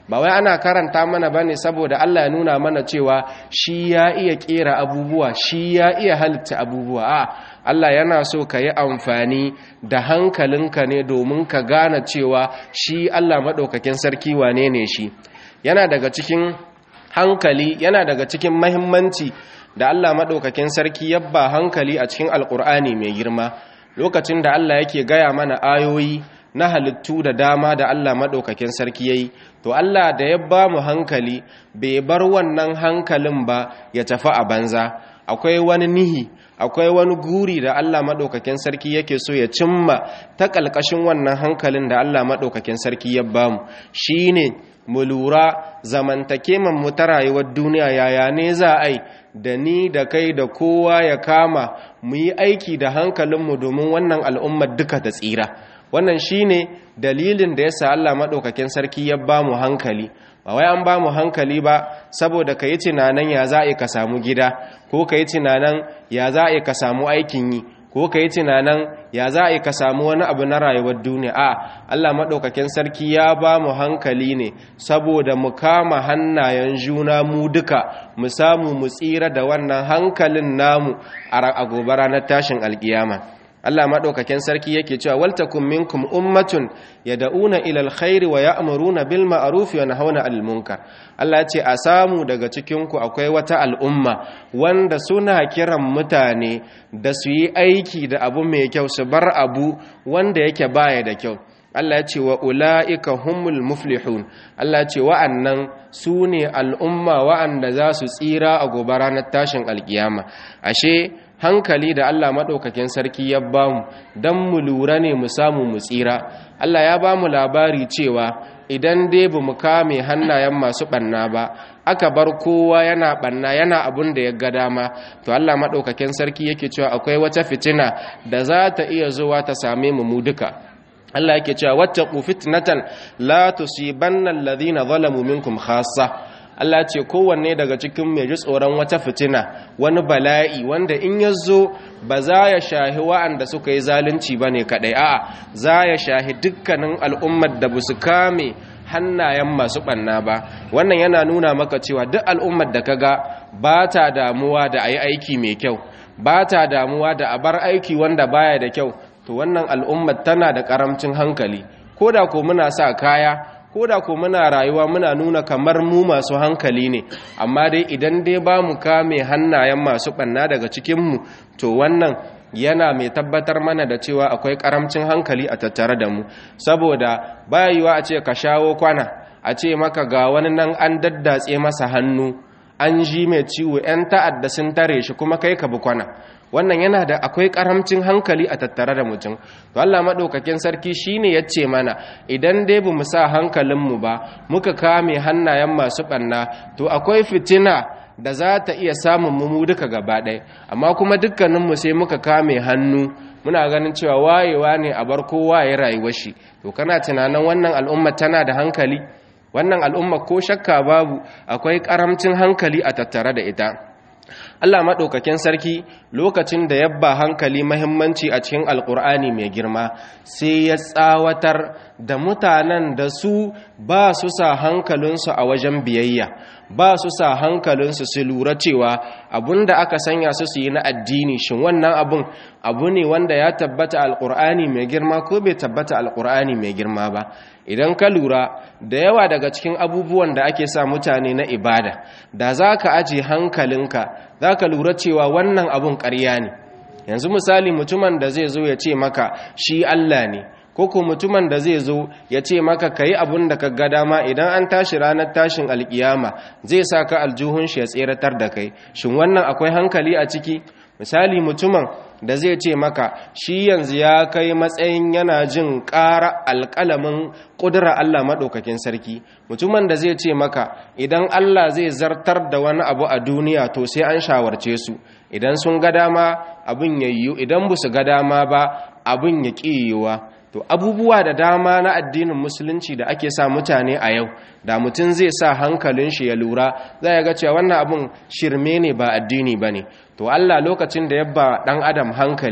ba wai ana karanta mana bane saboda Allah ya nuna mana cewa shi ya iya kera abubuwa, shi ya iya halitta abubuwa. a Allah yana so ka yi amfani da hankalinka ne domin ka gane cewa shi Allah maɗaukakin sarki wane ne shi. Yana daga cikin hankali, yana daga cikin mahimmanci da Allah maɗaukakin sarki yabba hankali a cikin alƙur'ani mai girma, lokacin da Allah yake gaya mana ayoyi na halittu da dama da Allah maɗaukakin sarki ya yi. To Allah da ya ba mu hankali bai bar wannan hankalin ba ya tafi a banza. Akwai wani nihi, akwai wani guri da Allah maɗaukakin sarki yake so ya cimma ta ƙalƙashin wannan hankalin da Allah maɗaukakin sarki ya ba mu. Shi ne mu lura zamantakeman mu ta rayuwar duniya yaya ne za a yi da ni da kai da kowa ya kama mu yi aiki da hankalinmu domin wannan al'ummar duka ta tsira. Wannan shine dalilin da yasa Allah madaukakin sarki ya ba mu hankali. Ba wai an ba mu hankali ba saboda kai tunanin ya za ka samu gida, ko kai tunanin ya za ka samu aikin yi, ko kai tunanin ya za ka samu wani abu na rayuwar duniya. a Allah madaukakin sarki ya ba mu hankali ne saboda mu kama hannayen juna mu duka mu samu mu tsira da wannan hankalin namu a gobe ranar tashin alkiyama. Allah maɗaukakin sarki yake cewa waltakum minkum ummatun yad'una ila alkhairi wa ya'muruna bil ma'ruf wa yanhauna 'anil munkar. Allah ya ce a samu daga cikin ku akwai wata al'umma wanda suna kiran mutane da su yi aiki da abu mai kyau, su bar abu wanda yake baya da kyau. Allah ya ce wa ula'ika humul muflihun. Allah ya ce wa'annan su ne al'umma wa'anda za su tsira a gobe ranar tashin alkiyama. Ashe hankali da Allah maɗaukakin sarki ya ba mu don mu lura ne mu samu mu tsira. Allah ya ba mu labari cewa idan dai ba mu kame hannayen masu ɓanna ba, aka bar kowa yana ɓanna yana abun da ya ga dama, to Allah maɗaukakin sarki yake cewa akwai wata fitina da za ta iya zuwa ta same mu mu duka. Allah yake cewa wattaqu fitnatan la tusibanna alladhina zalamu minkum khassa. Allah ce kowanne daga cikin mai ji tsoron wata fitina, wani bala'i wanda in ya zo ba za ya shahi wa'anda suka yi zalunci ba ne kaɗai, a za ya shahi dukkanin al'ummar da ba su kame hannayen masu ɓanna ba. Wannan yana nuna maka cewa duk al'ummar da ka ga ba ta damuwa da a yi aiki mai kyau, ba ta damuwa da a bar aiki wanda baya da kyau, to wannan al'ummar tana da ƙaramcin hankali. Ko da ko muna sa kaya, ko da ko muna rayuwa muna nuna kamar mu masu hankali ne, amma dai idan dai ba mu kame hannayen masu ɓanna daga cikinmu, to wannan yana mai tabbatar mana da cewa akwai ƙaramcin hankali a tattare da mu. Saboda bayuwa a ce ka shawo kwana, a ce maka ga wani nan an daddatse masa hannu, an ji mai ciwo, 'yan ta'adda sun tare shi kuma kai ka bi kwana. Wannan yana da akwai karamcin hankali a tattare da mutum. To Allah madaukakin sarki shine yace mana idan dai bamu sa hankalinmu ba muka kame hannayen masu banna, to akwai fitina da za ta iya samun mu duka gaba ɗaya. Amma kuma dukkaninmu sai muka kame hannu muna ganin cewa wayewa ne a bar kowa ya rayuwar shi. To kana tunanin wannan al'umma tana da hankali? Wannan al'umma ko shakka babu akwai karamcin hankali a tattare da ita. Allah maɗaukakin sarki lokacin da yabba hankali mahimmanci a cikin alƙur'ani mai girma sai ya tsawatar da mutanen da su ba su sa hankalinsu a wajen biyayya, ba su sa hankalinsu su lura cewa abun da aka sanya su su yi na addini shin wannan abun abu ne wanda ya tabbata alƙur'ani mai girma ko bai tabbata alƙur'ani mai girma ba. Idan ka lura da yawa daga cikin abubuwan da ake sa mutane na ibada, da za ka aje hankalinka za ka lura cewa wannan abun ƙarya ne. Yanzu misali mutumin da zai zo ya ce maka shi Allah ne, ko ko mutumin da zai zo ya ce maka ka yi abun da ka ga dama idan an tashi ranar tashin alkiyama zai sa ka aljuhun shi ya tseratar da kai, shin wannan akwai hankali a ciki? Misali mutumin da zai ce maka shi yanzu ya kai matsayin yana jin ƙara alƙalamin ƙudura Allah maɗaukakin sarki, mutumin da zai ce maka idan Allah zai zartar da wani abu a duniya to sai an shawarce su, idan sun ga dama abin ya yiwu, idan ba su ga dama ba abin ya ƙi yiwuwa. To abubuwa da dama na addinin musulunci da ake sa mutane a yau, da mutum zai sa hankalin shi ya lura zai ga cewa wannan abun shirme ne ba addini ba ne. To Allah lokacin da ya ba ɗan adam hankali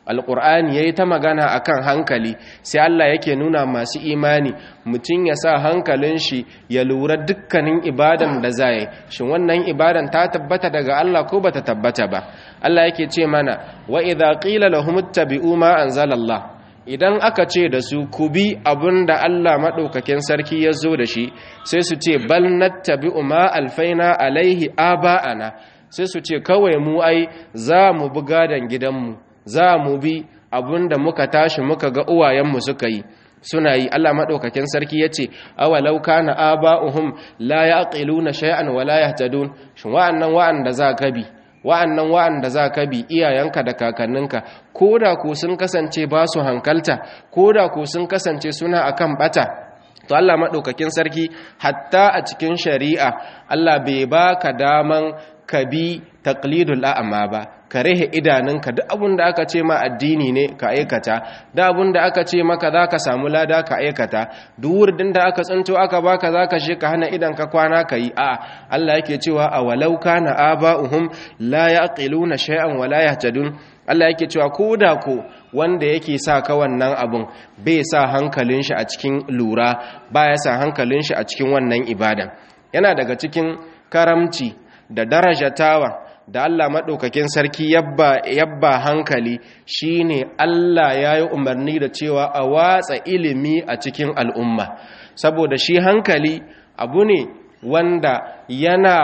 alqur'ani yayi ta magana akan hankali sai Allah yake nuna masu imani mutum ya sa hankalin shi ya lura dukkanin ibadan da zai shin wannan ibadan ta tabbata daga Allah ko bata tabbata ba. Allah yake ce mana wa idza qila lahum ittabi'u ma anzalallah, idan aka ce da su ku bi abinda Allah madaukakin sarki ya zo da shi sai su ce bal nattabi'u ma alfaina alaihi aba'ana, sai su ce kawai mu ai za mu bi gadan gidanmu, za mu bi abinda muka tashi muka ga uwayenmu suka yi suna yi. Allah madaukakin sarki yace awalau kana aba'uhum la yaqiluna shay'an wa la yahtadun, shin wa'annan wa'anda za ka bi wa'annan wa'anda za ka bi iyayenka da kakanninka koda ko sun kasance ba su hankalta, koda ko sun kasance suna akan bata, to Allah madaukakin sarki hatta a cikin shari'a Allah bai baka daman ka bi taqlidul a'ma ba, ka rehe idanunka duk abin da aka ce ma addini ne ka aikata, da abin da aka ce maka za ka samu lada ka aikata, duk wurin da aka tsinto aka baka za ka shi ka hana idan ka kwana ka yi. a Allah yake cewa a walau kana aba'uhum la yaqiluna shay'an wa la yahtadun. Allah yake cewa ko da ko wanda yake sa ka wannan abun bai sa hankalin shi a cikin lura, baya sa hankalin shi a cikin wannan ibadan. Yana daga cikin karamci da darajatawa da Allah maɗaukakin sarki yabba, yabba hankali shine Allah ya yi umarni da cewa a watsa ilimi a cikin al'umma, saboda shi hankali abu ne wanda yana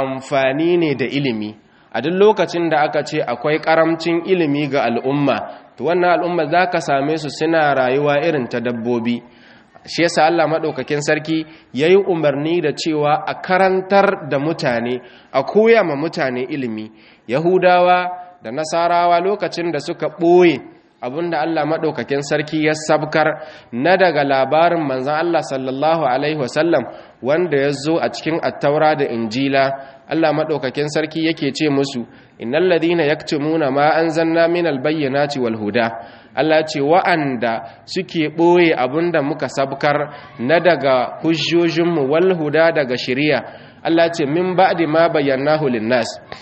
amfani ne da ilimi. A duk lokacin da aka ce akwai ƙaramcin ilimi ga al'umma, to wannan al'umma za ka same su suna rayuwa irin ta dabbobi. Shi yasa Allah madaukakin sarki yayi umarni da cewa a karantar da mutane, a koya ma mutane ilimi. Yahudawa da Nasarawa lokacin da suka boye abinda Allah madaukakin sarki ya sabkar na daga labarin manzon Allah sallallahu alaihi wasallam wanda ya zo a cikin Attaura da Injila, Allah madaukakin sarki yake ce musu innal ladina yaktumuna ma anzalna minal bayyinati wal huda. Allah ce wa'anda suke ɓoye abinda muka sabkar na daga hujjojinmu wal huda daga shari'a. Allah ce min ba'di ma bayyanahu linnas.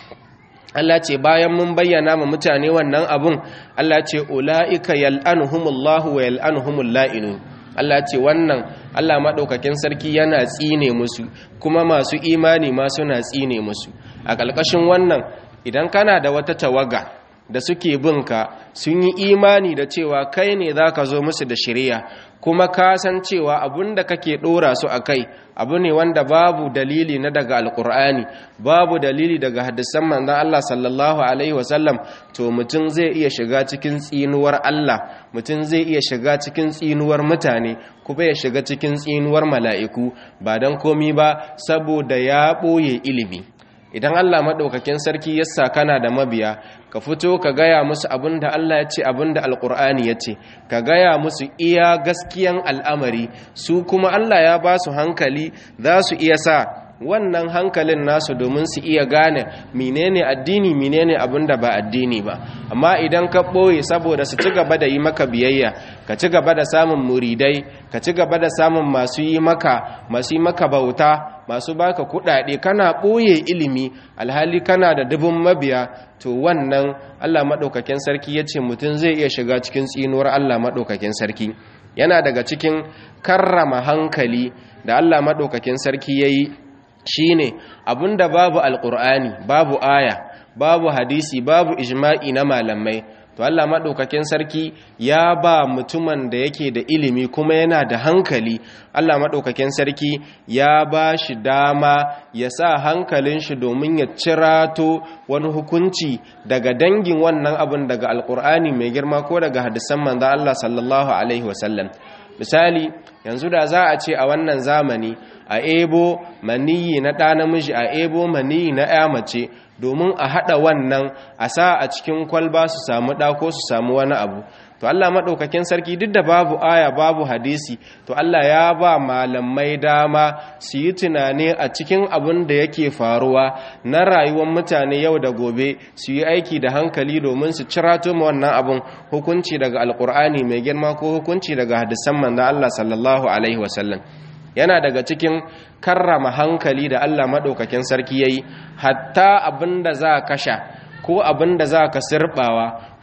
Allah ce bayan mun bayyana ma mutane wannan abun, Allah ce ula'ika yal'anuhumullahu wa yal'anuhumul la'inun. Allah ce wannan Allah madaukakin sarki yana tsine musu, kuma masu imani ma suna tsine musu. A ƙarƙashin wannan idan kana da wata tawaga da suke binka sun yi imani da cewa kai ne za ka zo musu da shari'a, kuma ka san cewa abin da kake ɗora su a kai abu ne wanda babu dalili na daga alƙur'ani, babu dalili daga hadisan manzon Allah sallallahu alaihi wasallam, to mutum zai iya shiga cikin tsinuwar Allah, mutum zai iya shiga cikin tsinuwar mutane, kuma ya shiga cikin tsinuwar mala'iku, ba don komi ba saboda ya ɓoye ilimi. Idan Allah maɗaukakin sarki ya sa kana da mabiya, ka fito ka gaya musu abin da Allah ya ce, abin da Alƙur'ani ya ce, ka gaya musu iya gaskiyan al'amari, su kuma Allah ya ba su hankali za su iya sa wannan hankalin nasu domin su iya gane menene addini menene abin da ba addini ba. Amma idan ka ɓoye saboda su ci gaba da yi maka biyayya, ka ci gaba da samun muridai, ka ci gaba da samun masu yi maka masu yi maka bauta, masu baka kuɗaɗe, kana ɓoye ilimi alhali kana da dubun mabiya, to wannan Allah maɗaukakin sarki ya ce mutum zai iya shiga cikin tsinuwar Allah maɗaukakin sarki. Yana daga cikin karrama hankali da Allah maɗaukakin sarki ya yi shine abinda babu alqur'ani, babu aya, babu hadisi, babu ijma'i na malamai, to Allah madaukakin sarki ya ba mutumin da yake da ilimi kuma yana da hankali, Allah madaukakin sarki ya ba shi dama ya sa hankalin shi domin ya cirato wani hukunci daga dangin wannan abin daga alqur'ani mai girma ko daga hadisan manzon Allah sallallahu alaihi wasallam. Misali, yanzu da za a ce a wannan zamani a ebo maniyi na ɗa namiji, a ebo maniyi na ya mace, domin a haɗa wannan a sa a cikin kwalba su samu ɗa ko su samu wani abu, to Allah maɗaukakin sarki duk da babu aya babu hadisi, to Allah ya ba malamai dama su yi tunani a cikin abin da yake faruwa na rayuwar mutane yau da gobe, su yi aiki da hankali domin su cirato ma wannan abin hukunci daga alkur'ani mai girma ko hukunci daga hadisan manzo Allah sallallahu alaihi wasallam. Yana daga cikin karrama hankali da Allah maɗaukakin sarki yayi, hatta abin da za ka sha ko abin da za ka sirbawa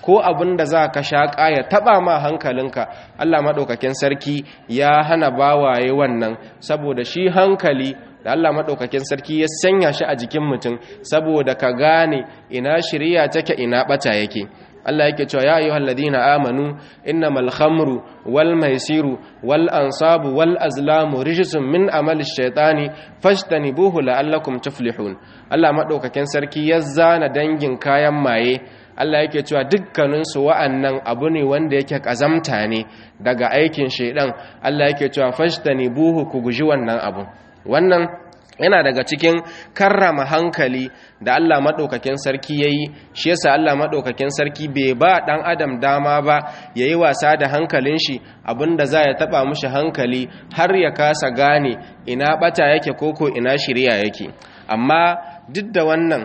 ko abin da za ka shaƙa ya taɓa ma hankalinka, Allah maɗaukakin sarki ya hana bawaye wannan, saboda shi hankali da Allah maɗaukakin sarki ya sanya shi a jikin mutum saboda ka gane ina shirya take ina ɓata yake. Allah yake cewa ya ayyuhal ladina amanu innamal khamru wal maisiru wal ansabu wal azlamu rijsun min amali shaytani fajtanibuhu la'allakum tuflihun. Allah madaukakin sarki ya zana dangin kayan maye. Allah yake cewa dukkanin su wa'annan abu ne wanda yake kazamta ne daga aikin shaydan. Allah yake cewa fajtanibuhu ku guji wannan abu. Wannan yana daga cikin karrama hankali da Allah maɗaukakin sarki ya yi. Shi yasa Allah maɗaukakin sarki bai ba ɗan adam dama ba ya yi wasa da hankalin shi, abinda za ya taɓa mushi hankali har ya kasa gane ina ɓata yake koko ina shirya yake. Amma duk da wannan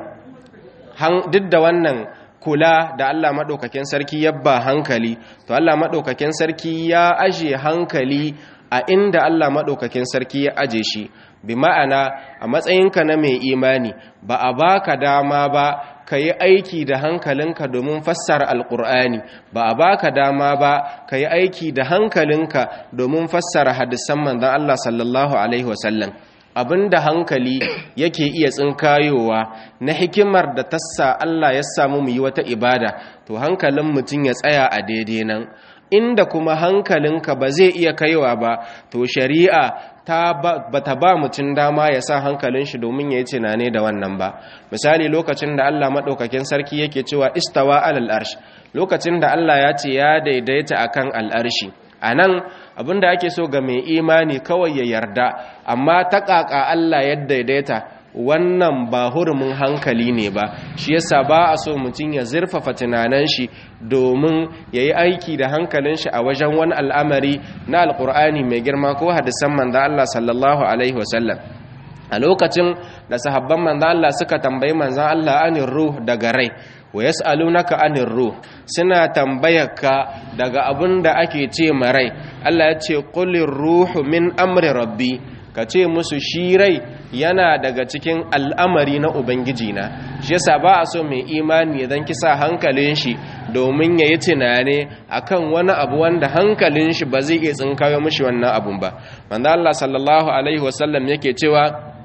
duk da wannan kula da Allah maɗaukakin sarki ya ba hankali, to Allah maɗaukakin sarki ya aje hankali a inda Allah maɗaukakin sarki ya aje shi. Bi ma'ana a matsayinka na mai imani ba a baka dama ba ka yi aiki da hankalinka domin fassara alƙur'ani, ba a baka dama ba ka yi aiki da hankalinka domin fassara hadisan manzon Allah sallallahu alaihi wasallam. Abinda hankali yake iya tsinkayowa na hikimar da tassa Allah ya samu mu yi wata ibada, to hankalin mutum ya tsaya a daidai nan. Inda kuma hankalinka ba zai iya kaiwa ba, to shari'a ta ba ta ba mutum dama ya sa hankalin shi domin ya yi tunane da wannan ba. Misali, lokacin da Allah maɗaukakin sarki yake cewa istawa alal arsh, lokacin da Allah ya ce ya daidaita akan al'arshi, a nan abinda ake so ga mai imani kawai ya yarda, amma ta ƙaƙa Allah ya daidaita wannan ba hurumin hankali ne ba. Shi yasa ba a so mutum ya zurfafa tunanan shi domin ya yi aiki da hankalin shi a wajen wani al'amari na alƙur'ani mai girma ko hadisan manzo Allah sallallahu alaihi wasallam. A lokacin da sahabban manzo Allah suka tambayi manzo Allah anir ruh daga rai, wa yas'alunaka anir ruh, suna tambayarka daga abin da ake ce ma rai. Allah ya ce qulir ruhu min amri rabbi, ka ce musu shi rai yana daga cikin al'amari na Ubangijina. Shi yasa ba a so mai imani idan kisa hankalin shi domin ya yi tunane a kan wani abu wanda hankalin shi ba zai iya tsinkayo mashi wannan abun ba. Manzo Allah sallallahu Alaihi wasallam yake cewa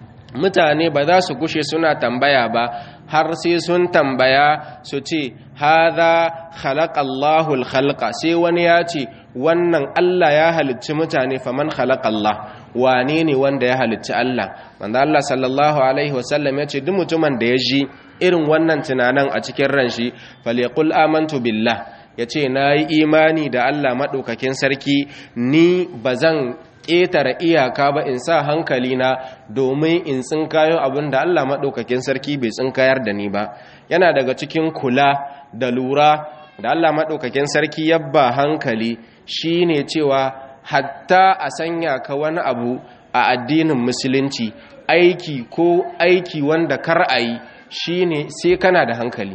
mutane ba za su gushe suna tambaya ba har sai sun tambaya su ce hadha khalaqallahu al-khalqa, sai wani ya ce wannan Allah ya halicci mutane, faman khalaqallah, wane ne wanda ya halicci Allah? Manzo Allah sallallahu alaihi wasallam ya ce duk mutumin da ya ji irin wannan tunanan a cikin ran shi falyaqul amantu billah, ya ce nayi imani da Allah madaukakin sarki, ni bazan ƙetare iyaka ba in sa hankalina domin in tsinkayo abin da Allah maɗaukakin sarki bai tsinkayar da ni ba. Yana daga cikin kula da lura da Allah maɗaukakin sarki yabba hankali shine cewa hatta a sanya ka wani abu a addinin musulunci, aiki ko aiki wanda kar a yi shine sai kana da hankali.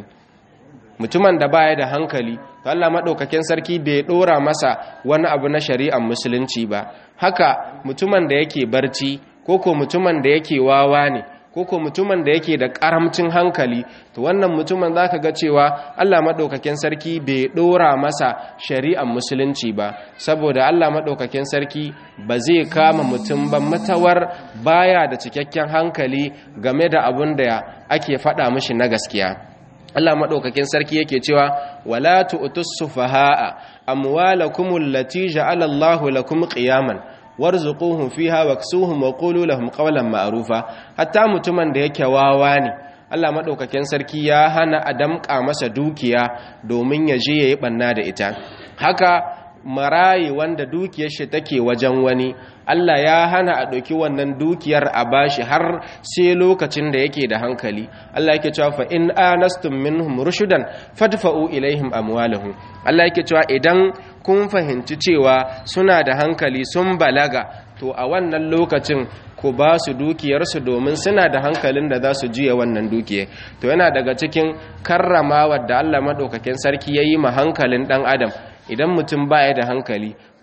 Mutumin da baya da hankali, to Allah maɗaukakin sarki bai ɗora masa wani abu na shari'ar musulunci ba. Haka mutumin da yake barci, ko ko mutumin da yake wawa ne, ko ko mutumin da yake da ƙaramcin hankali, to wannan mutumin za ka ga cewa Allah maɗaukakin sarki bai ɗora masa shari'ar musulunci ba, saboda Allah maɗaukakin sarki ba zai kama mutum ba matawar baya da cikakken hankali game da abin da ake faɗa mishi na gaskiya. Allah maɗaukakin sarki yake cewa wala tu'tus sufaha'a amwalakum allati ja'ala Allahu lakum qiyaman warzuquhum fiha waksuhum wa qulu lahum qawlan ma'rufa. Hatta mutumin da yake wawa ne, Allah maɗaukakin sarki ya hana a damƙa masa dukiya domin ya je yayi banna da ita. Haka marayi wanda dukiyar shi take wajen wani, Allah ya hana a ɗauki wannan dukiyar a bashi har sai lokacin da yake da hankali. Allah yake cewa fa in anastum minhum rushudan fadfa'u ilaihim amwalahum. Allah yake cewa idan kun fahimci cewa suna da hankali sun balaga, to a wannan lokacin ku ba su dukiyarsu domin suna da hankalin da za su juya wannan dukiyar. To yana daga cikin karramawar da Allah maɗaukakin sarki ya yi ma hankalin ɗan adam. Idan mutum baya da hankali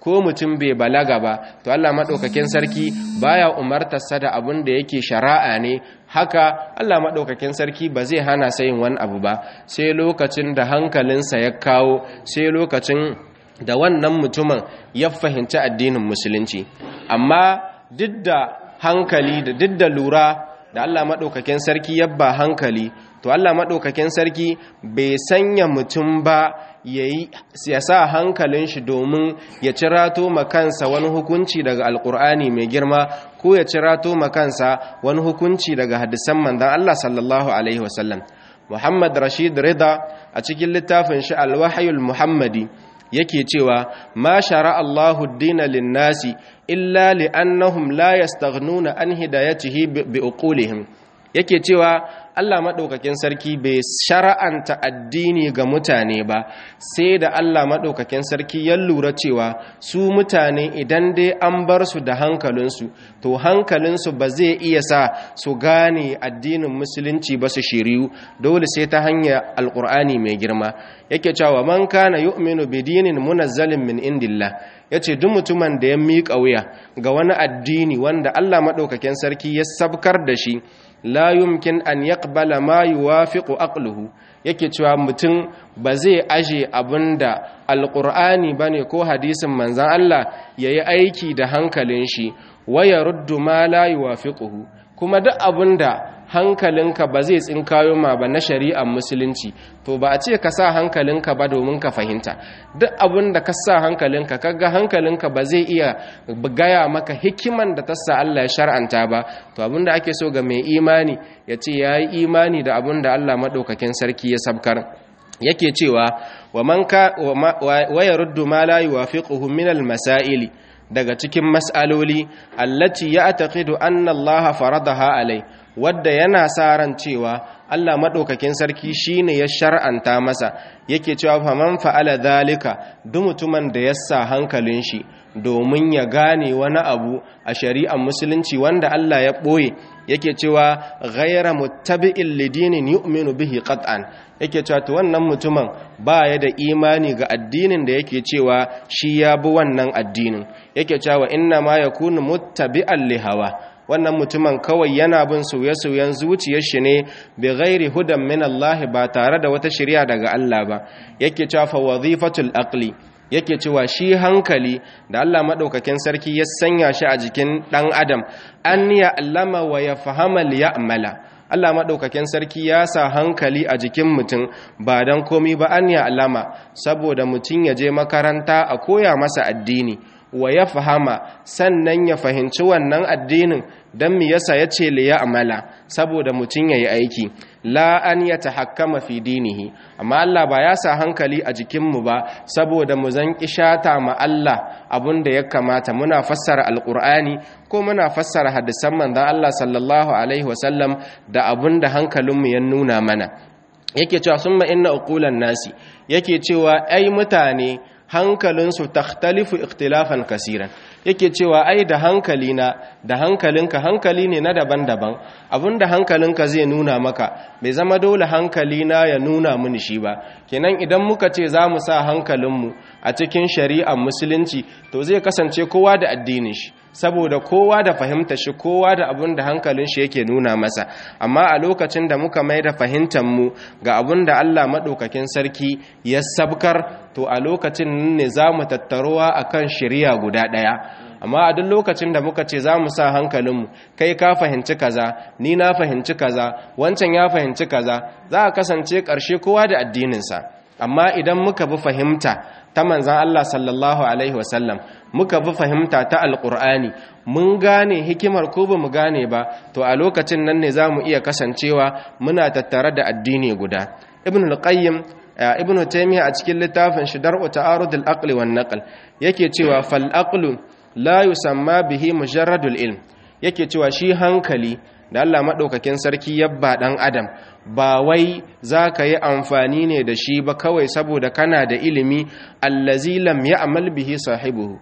ko mutum bai balaga ba to Allah madaukakin sarki baya umartarsa da abin da yake shari'a ne, haka Allah madaukakin sarki ba zai hana sa yin wani abu ba sai lokacin da hankalinsa ya kawo, sai lokacin da wannan mutumin ya fahimci addinin musulunci. Amma duk da hankali da duk da lura da Allah madaukakin sarki ya ba hankali, to Allah madaukakin sarki bai sanya mutum ba yayi ya sa hankalin shi domin ya cirato makansa wani hukunci daga alkur'ani mai girma, ko ya cirato makansa wani hukunci daga hadisan manzon Allah sallallahu alaihi wasallam. Muhammad Rashid Rida a cikin littafin shi Al-Wahyul Muhammadi yake cewa ma shara Allahu ad-dina lin-nasi illa li'annahum la yastaghnuna an hidayatihi bi uqulihim. Yake cewa Allah madaukakin sarki bai shara'anta addini ga mutane ba sai da Allah madaukakin sarki ya lura cewa su mutane idan dai an bar su da hankalinsu to hankalinsu ba zai iya sa su gane addinin musulunci ba su shiriyu, dole sai ta hanyar alqur'ani mai girma. Yake cewa man kana yu'minu bidinin munazzalin min indillah, yace duk mutumin da ya miƙa wuya ga wani addini wanda Allah madaukakin sarki ya sabkar da shi, la yumkin an yaqbala ma yuwafiqu aqluhu, yake cewa mutum ba zai aje abinda alqur'ani bane ko hadisin manzon Allah yayi aiki da hankalin shi, waya ruddu ma la yuwafiquhu, kuma duk abinda hankalinka ba zai tsinkayo ma ba na shari'ar musulunci to ba a ce ka sa hankalinka ba domin ka fahimta. Duk abin da ka sa hankalinka kaga hankalinka ba zai iya gaya maka hikiman da ta sa Allah ya shar'anta ba, to abin da ake so ga mai imani ya ce ya yi imani da abin da Allah maɗaukakin sarki ya sabkar. Yake cewa wa man ka wa yaruddu ma la yuwafiquhu min al-masaili, daga cikin mas'aloli allati ya'taqidu anna Allah faradaha alai, wadda yana sa ran cewa Allah madaukakin sarki shine ya shar'anta masa. Yake cewa fa man fa'ala dhalika, duk mutumin da ya sa hankalin shi domin ya gane wani abu a shari'ar musulunci wanda Allah ya boye, yake cewa ghayra muttabi'in lidinin yu'minu bihi qat'an, yake cewa to wannan mutumin baya da imani ga addinin da yake cewa shi ya bi wannan addinin. Yake cewa inna ma yakunu muttabi'an li hawa, wannan mutumin kawai yana bin soye-soyen zuciyar shi ne bi ghairi hudan min Allah, ba tare da wata shari'a daga Allah ba. Yake cewa fa wazifatul aqli, yake cewa shi hankali da Allah madaukakin sarki ya sanya shi a jikin dan adam, an ya allama wa ya fahama li ya'mala. Allah madaukakin sarki ya sa hankali a jikin mutum ba dan komi ba, an ya allama, saboda mutum ya je makaranta a koya masa addini, wa ya fahama, sannan ya fahimci wannan addinin. Dan me yasa yace li ya'mala, saboda mutun yayi aiki, la an yatahakkama fi dinihi. Amma Allah ba ya sa hankali a jikin mu ba saboda mu zan kishata ma Allah abinda ya kamata, muna fassara alqur'ani ko muna fassara hadisan manzon Allah sallallahu alaihi wasallam da abinda hankalin mu ya nuna mana. Yake cewa summa inna uqulan nasi, yake cewa ai mutane hankalinsu takhtalifu ikhtilafan kasiran, yake cewa ai da hankalina da hankalinka hankali ne na daban-daban. Abinda hankalinka zai nuna maka bai zama dole hankalina ya nuna mini shi ba. Kenan idan muka ce za mu sa hankalinmu a cikin shari'ar musulunci to zai kasance kowa da addinin shi, saboda kowa da fahimtar shi, kowa da abin da hankalin shi yake nuna masa. Amma a lokacin da muka mai da fahimtar mu ga abin da Allah madaukakin sarki ya sabkar, to a lokacin ne za mu tattaruwa akan shari'a guda ɗaya. Amma a duk lokacin da muka ce za mu sa hankalinmu, kai ka fahimci kaza, ni na fahimci kaza, wancan ya fahimci kaza, za a kasance ƙarshe kowa da addininsa. Amma idan muka bi fahimta ta manzan Allah sallallahu alaihi wasallam, muka bi fahimta ta alƙur'ani, mun gane hikimar ko ba mu gane ba, to a lokacin nan ne za mu iya kasancewa muna tattare da addini guda. Ibn al-Qayyim, Ibn Taymiyyah a cikin littafin shi Dar'u Ta'arud al-Aql wan Naql yake cewa fal aqlu la yusamma bihi mujarradul ilm, yake cewa shi hankali da Allah madaukakin sarki yabba dan adam ba wai zaka yi amfani ne da shi ba kawai saboda kana da ilimi, allazi lam ya'mal bihi sahibuhu,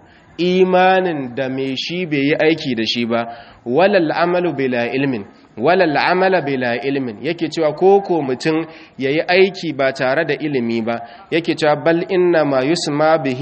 imanin da mai shi bai yi aiki da shi ba, walal amalu bila ilmin, walal amala bila ilmin, yake cewa koko mutum yayi aiki ba tare da ilimi ba. Yake cewa bal inna ma yusma bihi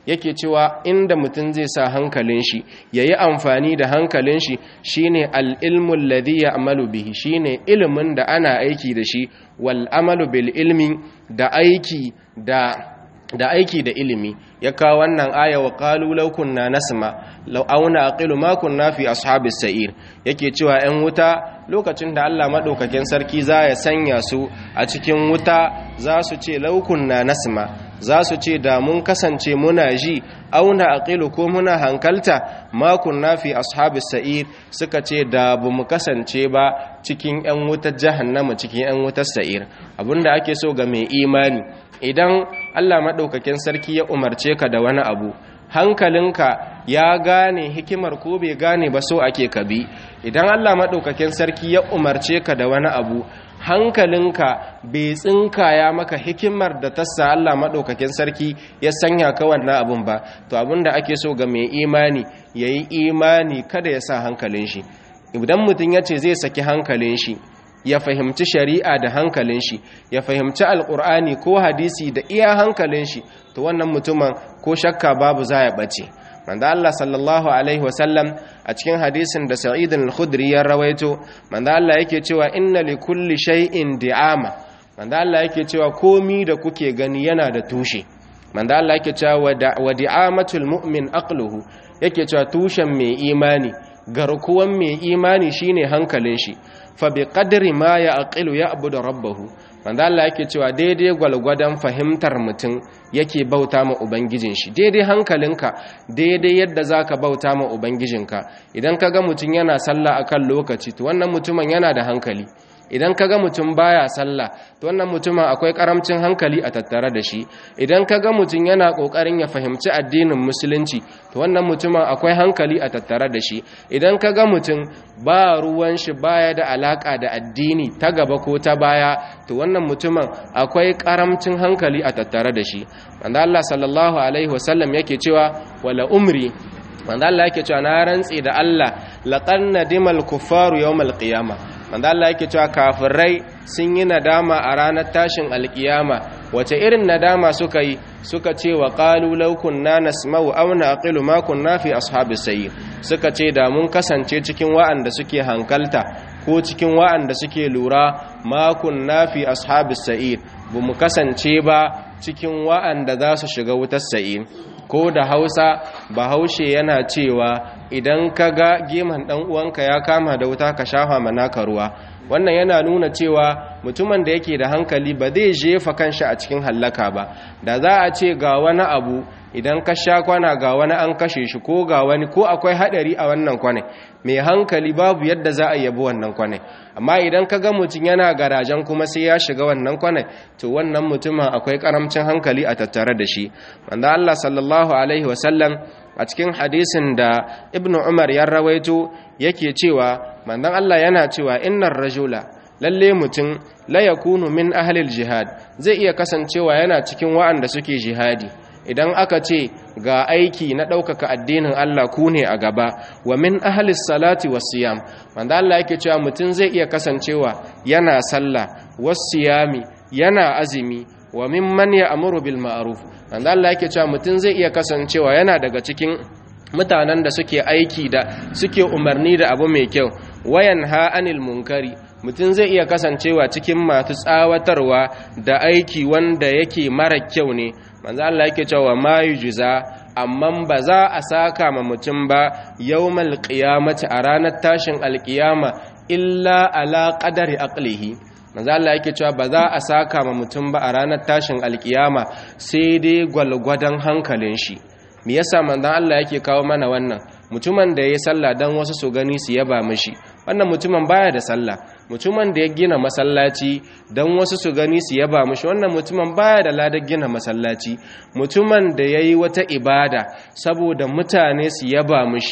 yake cewa inda mutum zai sa hankalin shi yayi amfani da hankalin shi shine al-ilmu alladhi ya'malu bihi, shine ilimin da ana aiki da shi, wal amalu bil ilmi da aiki da da aiki da ilimi. Ya kawo wannan aya wa qalu law kunna nasma law aw naqilu ma kunna fi ashabis sa'ir, yake cewa 'yan wuta lokacin da Allah madaukakin sarki za ya sanya su a cikin wuta za su ce law kunna nasma, za su ce da mun kasance muna ji, aw naqilu ko muna hankalta ma kunna fi ashabis sa'ir, suka ce da bamu kasance ba cikin 'yan wutar jahannama, cikin 'yan wutar sa'ir. Abinda ake so ga mai imani, idan Allah maɗaukakin sarki ya umarce ka da wani abu, hankalinka ya gane hikimar ko bai gane ba, so ake ka bi. Idan Allah maɗaukakin sarki ya umarce ka da wani abu, hankalinka bai tsinkaya maka hikimar da tassa Allah maɗaukakin sarki ya sanya ka wannan abun ba, to abin da ake so ga mai imani ya yi imani kada ya sa hankalin shi. Idan mutum ya ce zai saki hankalin shi, ya fahimci shari'a da hankalin shi, ya fahimci alƙur'ani ko hadisi da iya hankalin shi, to wannan mutumin ko shakka babu za ya ɓace. Manzo Allah sallallahu alaihi wasallam a cikin hadisin da Sa'id al-Khudri ya rawaito, manzo Allah yake cewa inna li kulli shay'in di'ama, manzo Allah yake cewa komi da kuke gani yana da tushe. Manzo Allah yake cewa wa di'amatul mu'min aqluhu, yake cewa tushen mai imani, garkuwan mai imani shine hankalin shi. Fa bi qadri ma ya'qilu ya'budu rabbahu, manzo Allah yake cewa daidai gwalgwadon fahimtar mutum yake bauta ma ubangijin shi, daidai hankalinka daidai yadda zaka bauta ma ubangijinka. Idan kaga mutum yana sallah akan lokaci, to wannan mutumin yana da hankali. Idan kaga mutum baya sallah, to wannan mutumin akwai karamcin hankali a tattare da shi. Idan kaga mutum yana kokarin ya fahimci addinin musulunci, to wannan mutumin akwai hankali a tattare da shi. Idan kaga mutum ba ruwan shi baya da alaka da addini ta gaba ko ta baya, to wannan mutumin akwai karamcin hankali a tattare da shi. Manzo Allah sallallahu alaihi wasallam yake cewa wala umri, manzo Allah yake cewa na rantsi da Allah laqad nadimal kuffaru yawmal qiyamah, manzo Allah yake cewa kafirai sun yi nadama a ranar tashin alkiyama. Wace irin nadama suka yi? Suka ce wa qalu law kunna nasma'u aw naqilu ma kunna fi ashabis sayyid, suka ce da mun kasance cikin wa'anda suke hankalta ko cikin wa'anda suke lura, ma kunna fi ashabis sayyid, bu mu kasance ba cikin wa'anda za su shiga wutar sa'id. Ko da Hausa Bahaushe yana cewa idan ka ga geman ɗan uwanka ya kama da wuta ka shafa manaka ruwa. Wannan yana nuna cewa mutumin da yake da hankali ba zai jefa kanshi a cikin hallaka ba. Da za a ce ga wani abu idan ka sha kwana ga wani an kashe shi, ko ga wani ko akwai hadari a wannan kwane, mai hankali babu yadda za a yabi wannan kwane. Amma idan ka ga mutum yana garajen kuma sai ya shiga wannan kwane, to wannan mutumin akwai karamcin hankali a tattare da shi. Manzo Allah sallallahu alaihi wasallam a cikin hadisin da Ibn Umar ya rawaito yake cewa manzon Allah yana cewa innar rajula, lalle mutum la yakunu min ahlil jihad, zai iya kasancewa yana cikin wa'anda suke jihadi. Idan aka ce ga aiki na ɗaukaka addinin Allah ku ne a gaba, wa min ahlis salati wasiyam, manzo Allah yake cewa mutum zai iya kasancewa yana sallah, wasiyami yana azumi, wa mimman ya'muru bil ma'ruf, manzo Allah yake cewa mutum zai iya kasancewa yana daga cikin mutanen da suke aiki da suke umarni da abu mai kyau, wayan ha anil munkari, mutum zai iya kasancewa cikin masu tsawatarwa da aiki wanda yake mara kyau ne. Manzo Allah yake cewa ma yujza, amma ba za a saka ma mutum ba yawmal qiyamati, a ranar tashin alqiyama, illa ala qadari aqlihi. Manzo Allah yake cewa ba za a saka ma mutum ba a ranar tashin alqiyama sai dai gwalgwadon hankalin shi. Me yasa manzo Allah yake kawo mana wannan? Mutumin da yayi sallah dan wasu su gani su yaba mishi, wannan mutumin baya da sallah. Mutumin da ya gina masallaci don wasu su gani su yaba mishi, wannan mutumin baya da ladar gina masallaci. Mutumin da ya yi wata ibada saboda mutane su yaba mishi,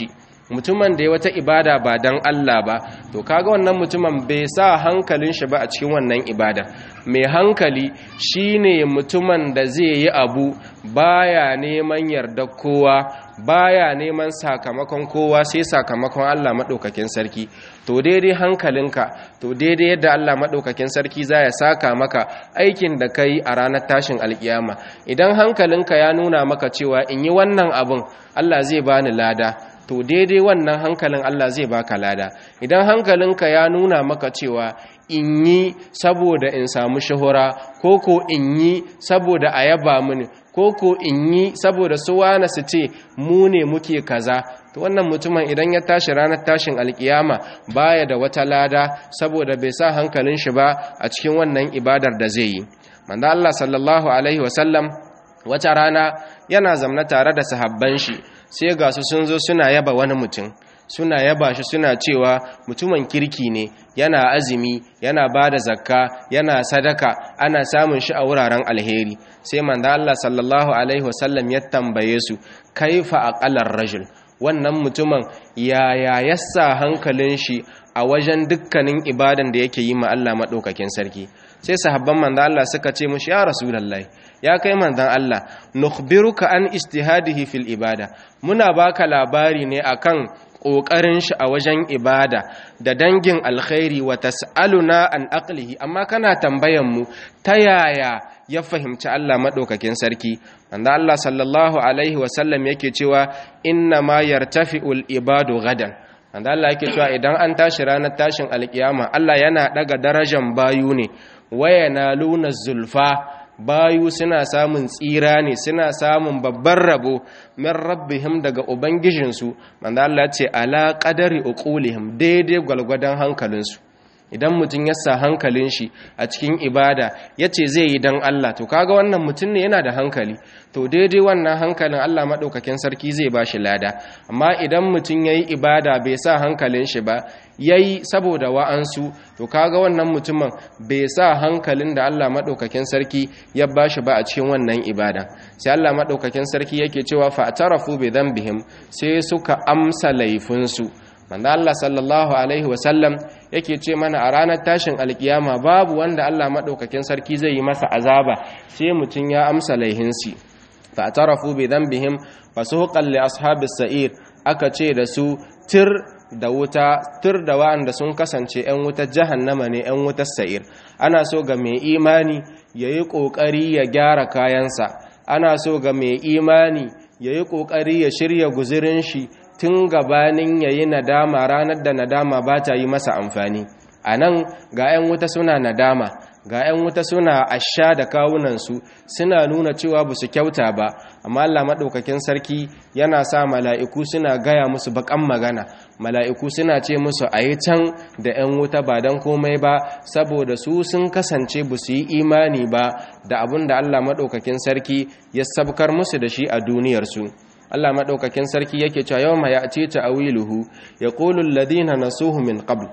mutumin da ya wata ibada ba dan Allah ba to kaga wannan mutumin bai sa hankalin shi ba a cikin wannan ibada. Mai hankali shine mutumin da zai yi abu baya neman yarda kowa, baya neman sakamakon kowa sai sakamakon Allah madaukakin sarki. To daidai hankalinka, to daidai yadda Allah madaukakin sarki za ya saka maka aikin da kai a ranar tashin alkiyama. Idan hankalinka ya nuna maka cewa in yi wannan abun Allah zai bani lada, to daidai wannan hankalin Allah zai baka lada. Idan hankalinka ya nuna maka cewa in yi saboda in samu shahura, ko ko in yi saboda a yaba mini, ko ko in yi saboda su wane su ce mu ne muke kaza, to wannan mutumin idan ya tashi ranar tashin alkiyama baya da wata lada saboda bai sa hankalin shi ba a cikin wannan ibadar da zai yi. Manzo Allah sallallahu alaihi wasallam wata rana yana zamna tare da sahabban shi, sai ga su sun zo suna yaba wani mutum, suna yaba shi suna cewa mutumin kirki ne, yana azumi, yana bada zakka, yana sadaka, ana samun shi a wuraren alheri. Sai manzo Allah sallallahu alaihi wasallam ya tambaye su, kaifa aqalar rajul, wannan mutumin yaya yassa hankalin shi a wajen dukkanin ibadan da yake yi ma Allah madaukakin sarki. Sai sahabban manzo Allah suka ce mushi, ya rasulullahi, ya kai manzon Allah, nukhbiruka an istihadihi fil ibada, muna baka labari ne akan ƙoƙarin shi a wajen ibada da dangin alkhairi, wa tas'aluna an aqlihi, amma kana tambayan mu ta yaya ya fahimci Allah madaukakin sarki. Manzo Allah sallallahu alaihi wasallam yake cewa inna ma yartafi'ul ibadu gadan. Manzo Allah yake cewa idan an tashi ranar tashin alkiyama Allah yana daga darajar bayu ne, wayana luna zulfa, bayu suna samun tsira ne, suna samun babban rabo min rabbihim daga ubangijinsu. Manzo Allah ce ala qadari uqulihim, daidai gwalgwadon hankalinsu. Idan mutum ya sa hankalin shi a cikin ibada yace zai yi dan Allah, to kaga wannan mutum ne yana da hankali, to daidai wannan hankalin Allah madaukakin sarki zai bashi lada. Amma idan mutum yayi ibada bai sa hankalin shi ba, yayi saboda wa'ansu, to kaga wannan mutumin bai sa hankalin da Allah madaukakin sarki ya bashi ba a cikin wannan ibada. Sai Allah madaukakin sarki yake cewa fa'tarafu bi dhanbihim, sai suka amsa laifinsu. Manzo Allah sallallahu alaihi wasallam yake ce mana a ranar tashin alkiyama babu wanda Allah madaukakin sarki zai yi masa azaba sai mutun ya amsa laihinsi. fa'tarafu bi dhanbihim fasuqan li ashabis sa'ir, aka ce da su tir da wuta, tir da wa'anda sun kasance 'yan wutar jahannama ne, 'yan wutar sa'ir. Ana so ga mai imani yayi kokari ya gyara kayansa, ana so ga mai imani yayi kokari ya shirya guzurin shi tun gabanin yayi nadama, ranar da nadama ba ta yi masa amfani. Anan ga 'yan wuta suna nadama, ga 'yan wuta suna asha da kawunansu, suna nuna cewa ba su kyauta ba, amma Allah maɗaukakin sarki yana sa mala'iku suna gaya musu baƙan magana. Mala'iku suna ce musu a yi can da 'yan wuta ba don komai ba, saboda su sun kasance ba su yi imani ba da abin da Allah maɗaukakin sarki ya sabkar musu da shi a duniyarsu. Allah maɗaukakin sarki yake cewa yawma ya'ti ta'wiluhu yaqulu alladhina nasuhu min qabl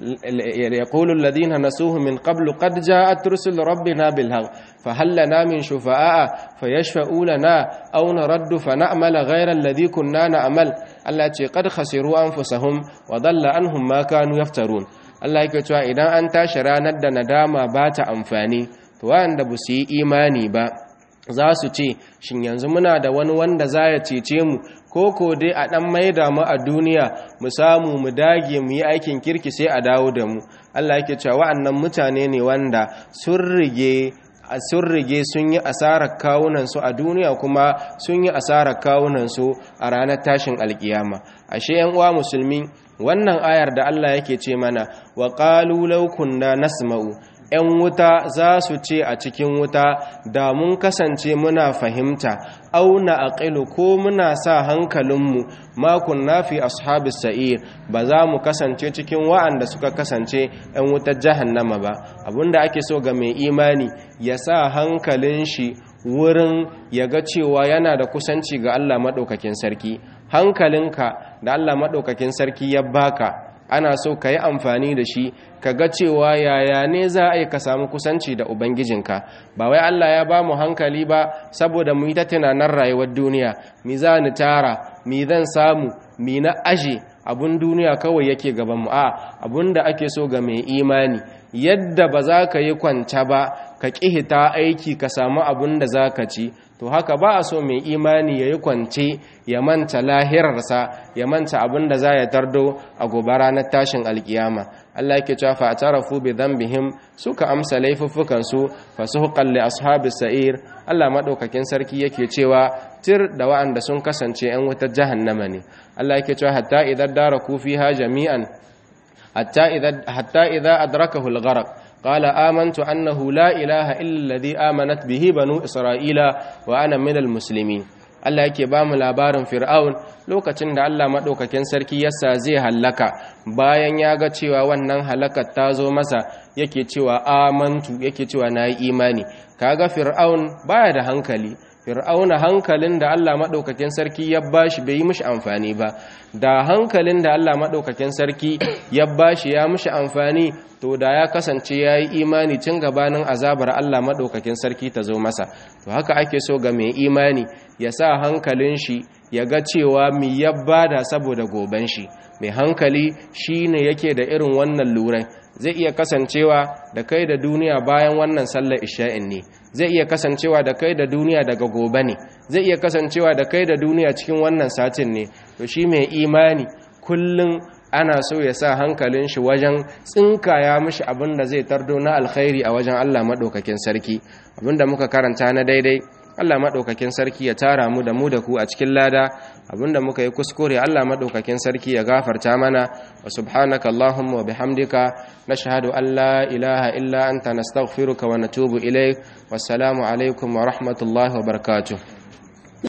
يقول الذين نسوه من قبل قد جاءت رسل ربنا بالحق فهل لنا من شفعاء فيشفعوا لنا أو نرد فنعمل غير الذي كنا نعمل التي قد خسروا أنفسهم وضل عنهم ما كانوا يفترون. Allah yake cewa idan an tashi ranar da nadama ba ta amfani, to wanda ba su yi imani ba za su ce shin yanzu muna da wani wanda za ya cece mu, ko ko dai a ɗan maida mu a duniya mu samu mu dage mu yi aikin kirki sai a dawo da mu. Allah yake cewa wa'annan mutane ne wanda sun rige sun rige sun yi asarar kawunansu a duniya kuma sun yi asarar kawunansu a ranar tashin alkiyama. Ashe yan uwa musulmi, wannan ayar da Allah yake ce mana wa qalu law kunna nasma'u, ‘yan wuta za su ce a cikin wuta da mun kasance muna fahimta, auna aqilu ko muna sa hankalinmu makon nafi ashabis sa'ir, ba za mu kasance cikin wa'anda suka kasance ‘yan wutar jahannama ba. Abinda ake so ga mai imani ya sa hankalin shi wurin ya ga cewa yana da kusanci ga Allah maɗaukakin sarki. Hankalinka da Allah maɗaukakin sarki ya baka ana so ka yi amfani da shi ka ga cewa yaya ne za a yi ka samu kusanci da ubangijinka. Ba wai Allah ya ba mu hankali ba saboda mu yi ta tunanin rayuwar duniya, mi za ni tara, mi zan samu, mi na aje, abun duniya kawai yake gaban mu. A abun da ake so ga mai imani, yadda ba za ka yi kwanta ba ka ƙihita aiki ka samu abun da za ka ci, to haka ba a so mai imani ya yi kwance ya manta lahirarsa, ya manta abin da za ya tardo a gobe ranar tashin alkiyama. Allah yake cewa fa atarafu bi dhanbihim, suka amsa laifuffukan su fasuhqan li ashabis sa'ir. Allah madaukakin sarki yake cewa tir da wa'anda sun kasance yan wutar jahannama ne. Allah yake cewa hatta idza daraku fiha jami'an hatta idza hatta idza adrakahu al-gharq قال آمنت أنه لا إله إلا الذي آمنت به بنو إسرائيل وأنا من المسلمين. Allah yake ba mu labarin Fir'aun lokacin da Allah madaukakin sarki yasa zai halaka, bayan ya ga cewa wannan halakar ta zo masa yake cewa amantu, yake cewa nayi imani. Kaga Fir'aun baya da hankali. Fir'auna hankalin da Allah madaukakin sarki ya bashi bai yi mishi amfani ba. Da hankalin da Allah madaukakin sarki ya bashi ya mishi amfani, to da ya kasance yayi imani tun gabanin azabar Allah madaukakin sarki ta zo masa. To haka ake so ga mai imani ya sa hankalin shi ya ga cewa mi ya bada saboda goben shi. Mai hankali shine yake da irin wannan lurai. Zai iya kasancewa da kai da duniya bayan wannan sallar isha'in ne, zai iya kasancewa da kai da duniya daga gobe ne, zai iya kasancewa da kai da duniya cikin wannan satin ne. To shi mai imani kullum ana so ya sa hankalin shi wajen tsinkaya mishi abin da zai tardo na alkhairi a wajen Allah madaukakin sarki. Abinda muka karanta na daidai Allah madaukakin sarki ya tara mu da mu da ku a cikin lada, abinda muka yi kuskure Allah madaukakin sarki ya gafarta mana. Wa subhanaka allahumma wa bihamdika nashhadu an la ilaha illa anta nastaghfiruka wa natubu ilaik. Wassalamu alaikum wa rahmatullahi wa barakatuh.